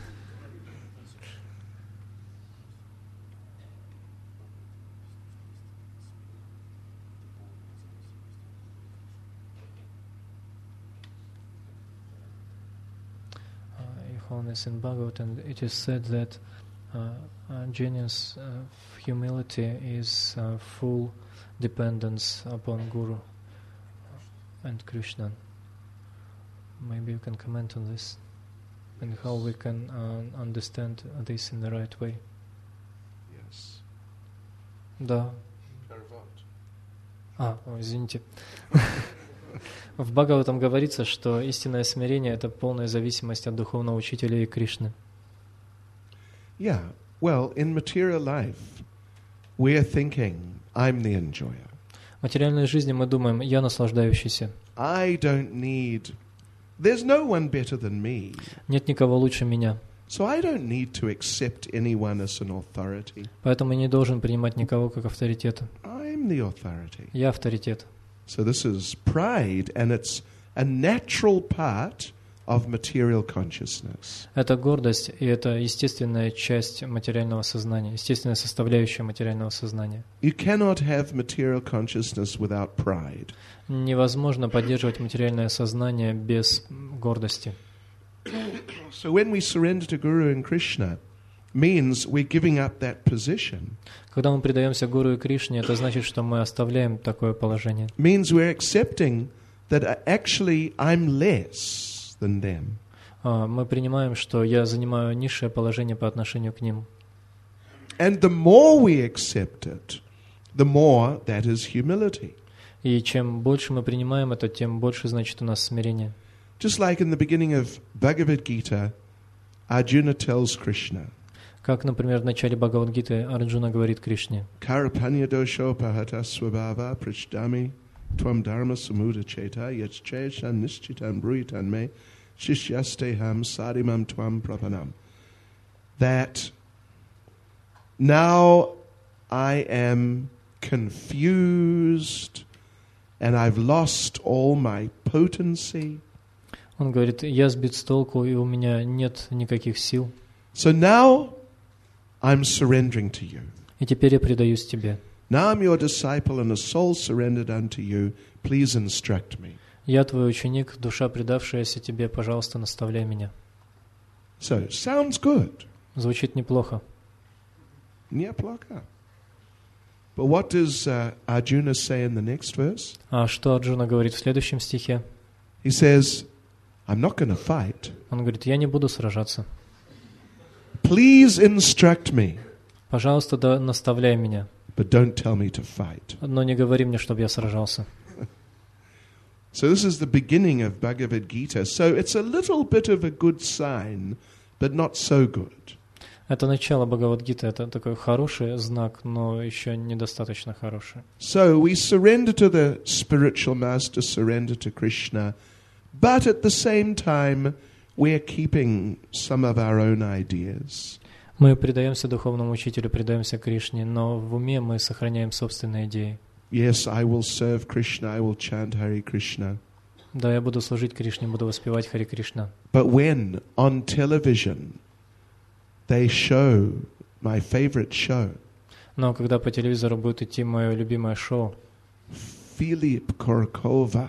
Holiness in Bhagavatam, it is said that uh, uh, genius uh, humility is uh, full dependence upon Guru and Krishna. Maybe you can comment on this and how we can uh, understand this in the right way. Yes. Да. Parvat. А, о, извините. В Бхагаватам говорится, что истинное смирение — это полная зависимость от духовного учителя и Кришны. Yeah. Well, in material life, we are thinking, I'm the enjoyer. В материальной жизни мы думаем, я наслаждающийся. I don't need... There's no one better than me. Нет никого лучше меня. So I don't need to accept anyone as an authority. Поэтому я не должен принимать никого как авторитета. I'm the authority. Я авторитет. So this is pride, and it's a natural part of material consciousness. Это гордость, и это естественная часть материального сознания, естественная составляющая материального сознания. You cannot have material consciousness without pride. Невозможно поддерживать материальное сознание без гордости. So when we surrender to Guru and Krishna, means we're giving up that position. Когда мы предаемся Гуру и Кришне, это значит, что мы оставляем такое положение. Means we're accepting that actually I'm less than them. А, мы принимаем, что я занимаю низшее положение по отношению к ним. And the more we accept it, the more that is humility. И чем больше мы принимаем это, тем больше, значит, у нас смирение. Just like in the beginning of Bhagavad Gita, Arjuna tells Krishna, Как, например, в начале Бхагавад-гиты Арджуна говорит Кришне: Karapanya dosho pahata swabhava prichdami tvam dharma samuda cheta yachcheshan nishchitam bruitan me shishyasteham sadimam tvam prapanam. That now I am confused and I've lost all my potency. Он говорит: я сбит с толку, и у меня нет никаких сил. So now I'm surrendering to you. И теперь я предаюсь тебе. Now I'm your disciple and a soul surrendered unto you. Please instruct me. Я твой ученик, душа, предавшаяся тебе, пожалуйста, наставляй меня. So, sounds good. Звучит неплохо. Неплохо. But what does uh, Arjuna say in the next verse? А что Арджуна говорит в следующем стихе? He says, I'm not going to fight. Он говорит: я не буду сражаться. Please instruct me, Пожалуйста, да, наставляй меня. but don't tell me to fight. Но не говори мне, чтобы я сражался. So this is the beginning of Bhagavad Gita. So it's a little bit of a good sign, but not so good. Это начало Бхагавад-гиты, это такой хороший знак, но еще недостаточно хороший. So we surrender to the spiritual master, surrender to Krishna, but at the same time we're keeping some of our own ideas. Мы предаемся духовному учителю, предаемся Кришне, но в уме мы сохраняем собственные идеи. Yes, I will serve Krishna, I will chant Hare Krishna. Да, я буду служить Кришне, буду воспевать Харе Кришна. But when on television they show my favorite show, Но когда по телевизору будет идти мое любимое шоу, Philip Korokova,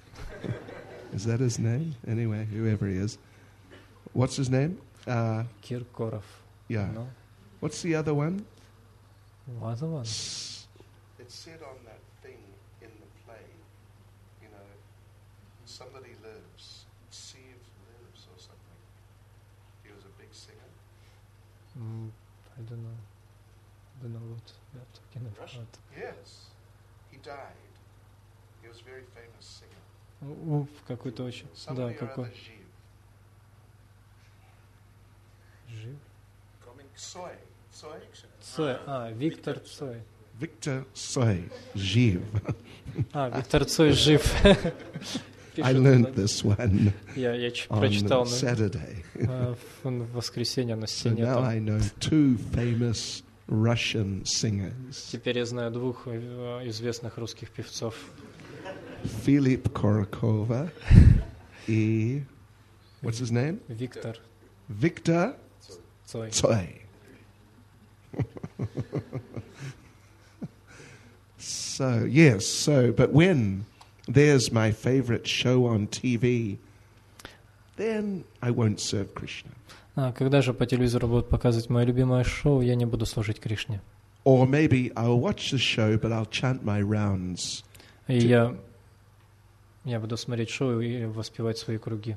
is that his name? Anyway, whoever he is. What's his name? Uh, Киркоров. yeah. No? What's the other one? Other one? It said on that thing in the play, you know, somebody lives, Steve lives or something. He was a big singer. Mm, I don't know. I don't know what you're talking Russian? about. Yes. He died. He was a very famous singer. У, какой-то очень... Да, Somebody or какой... other, Jiv. Жив? Soy. Soy? Цой. А, Виктор Цой. Victor Soy. Jiv. А, Виктор Цой жив. I learned this one Я, я ч- on прочитал на, Saturday. а, в, в воскресенье на So стене. now Там. I know two famous Russian singers. Теперь я знаю двух э, известных русских певцов. Philip Korokova и What's his name? Виктор Victor Цой. Tsoi. So, yes, so, but when there's my favorite show on T V, then I won't serve Krishna. А когда же по телевизору будут показывать мое любимое шоу, я не буду служить Кришне. Or maybe I'll watch the show, but I'll chant my rounds. И я, я буду смотреть шоу и воспевать свои круги.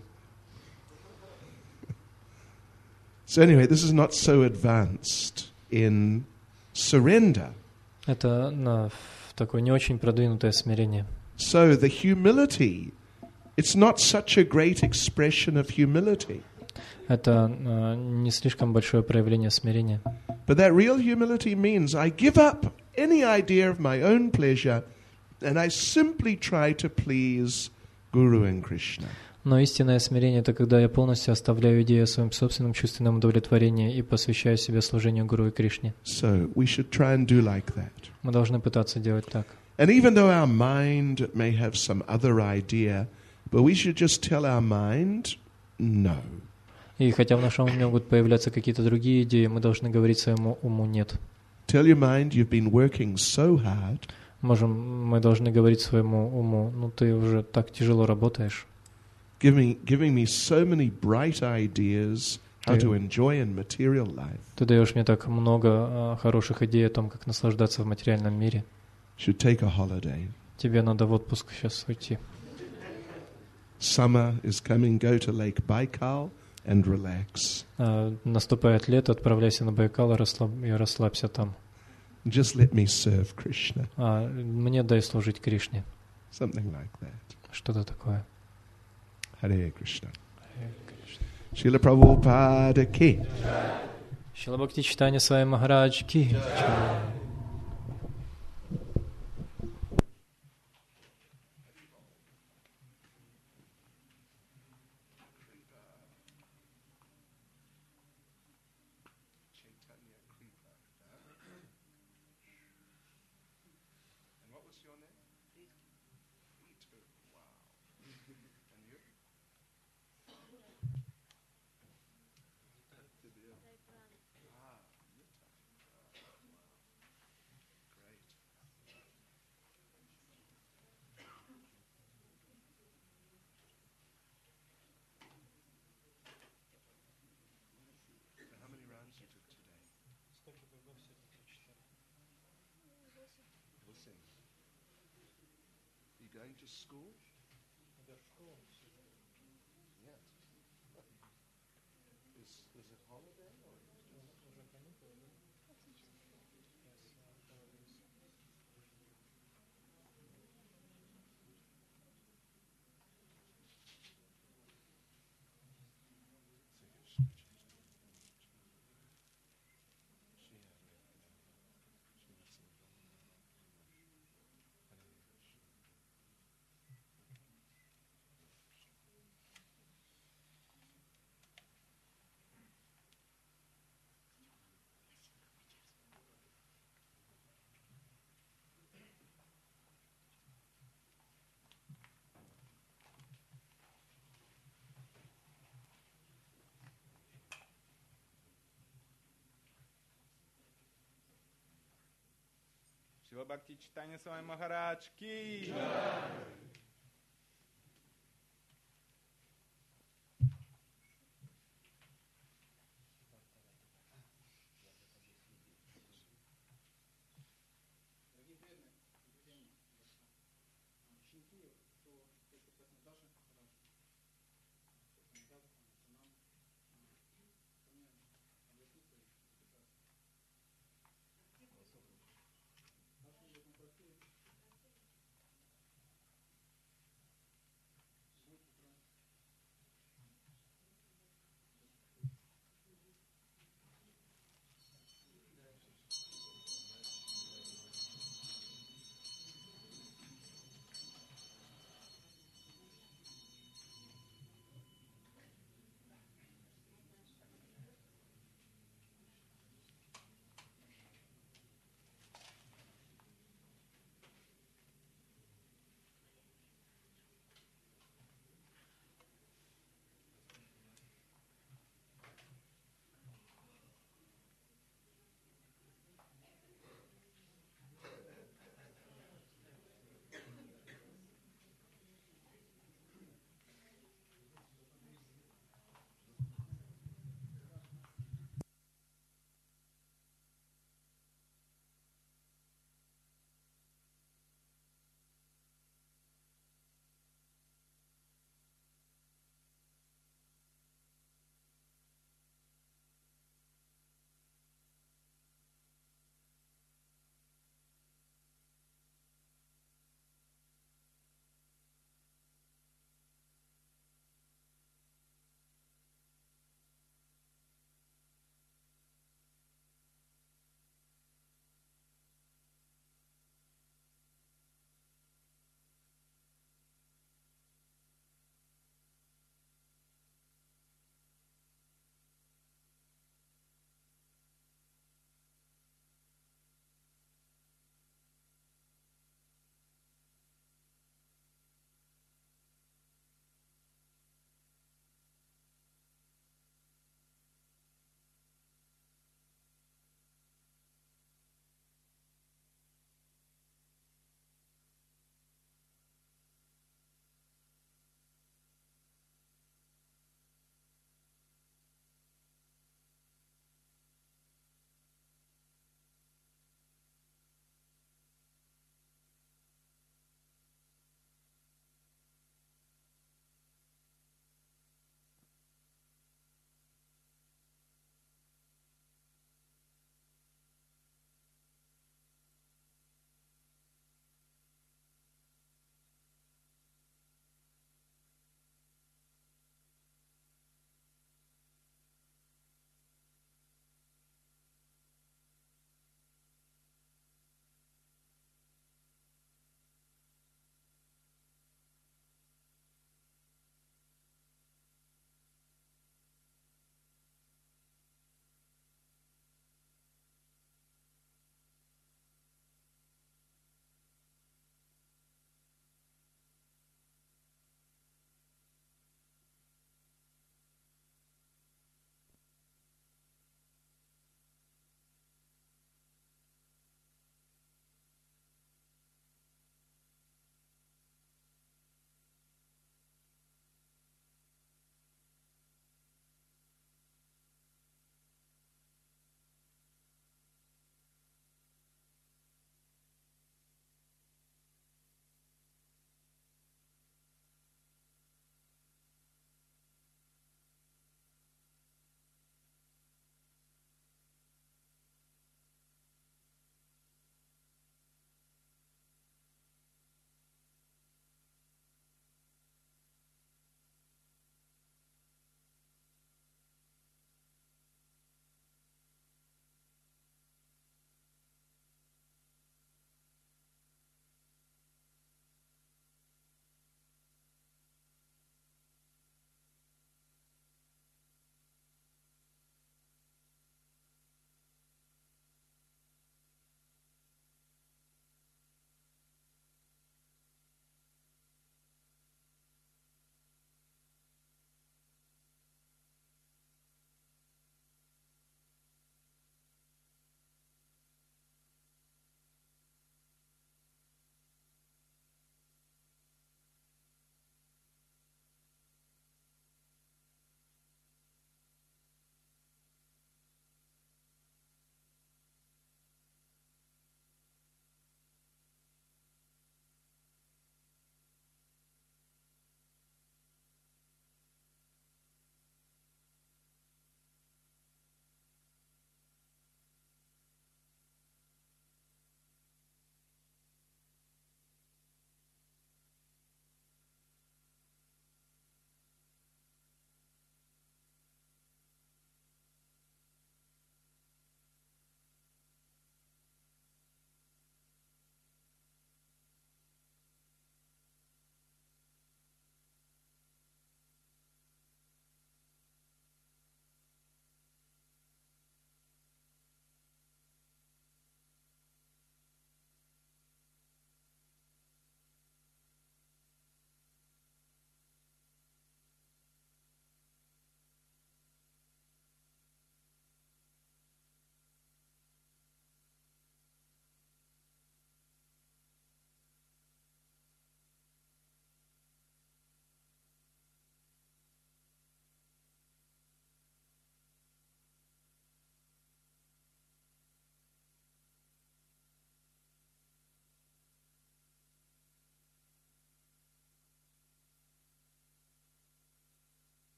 So anyway, this is not so advanced in surrender. Это на, в такое не очень продвинутое смирение. So the humility, it's not such a great expression of humility. Это э, не слишком большое проявление смирения. But that real humility means I give up any idea of my own pleasure and I simply try to please Guru and Krishna. Но истинное смирение — это когда я полностью оставляю идею о своем собственном чувственном удовлетворении и посвящаю себя служению Гуру и Кришне. So we should try and do like that. Мы должны пытаться делать так. And even though our mind may have some other idea, but we should just tell our mind, no. И хотя в нашем уме могут появляться какие-то другие идеи, мы должны говорить своему уму «нет». Tell your mind you've been working so hard. Можем, мы должны говорить своему уму: ну ты уже так тяжело работаешь. Giving, giving me so many bright ideas how to enjoy in material life. Ты даешь мне так много а, хороших идей о том, как наслаждаться в материальном мире. Should take a holiday. Тебе надо в отпуск сейчас уйти. Summer is coming, go to Lake Baikal and relax. А, наступает лето, отправляйся на Байкал и, расслаб... и расслабься там. Just let me serve Krishna. А мне дай служить Кришне. Something like that. Что-то такое. Hare Krishna. Srila Prabhupada ki. Шрила Бхакти Чайтанья Свами Махарадж ки. Going to school? Yes. Is, is it holiday or? Шрила Бхакти Чайтанья Свами Махарадж ки.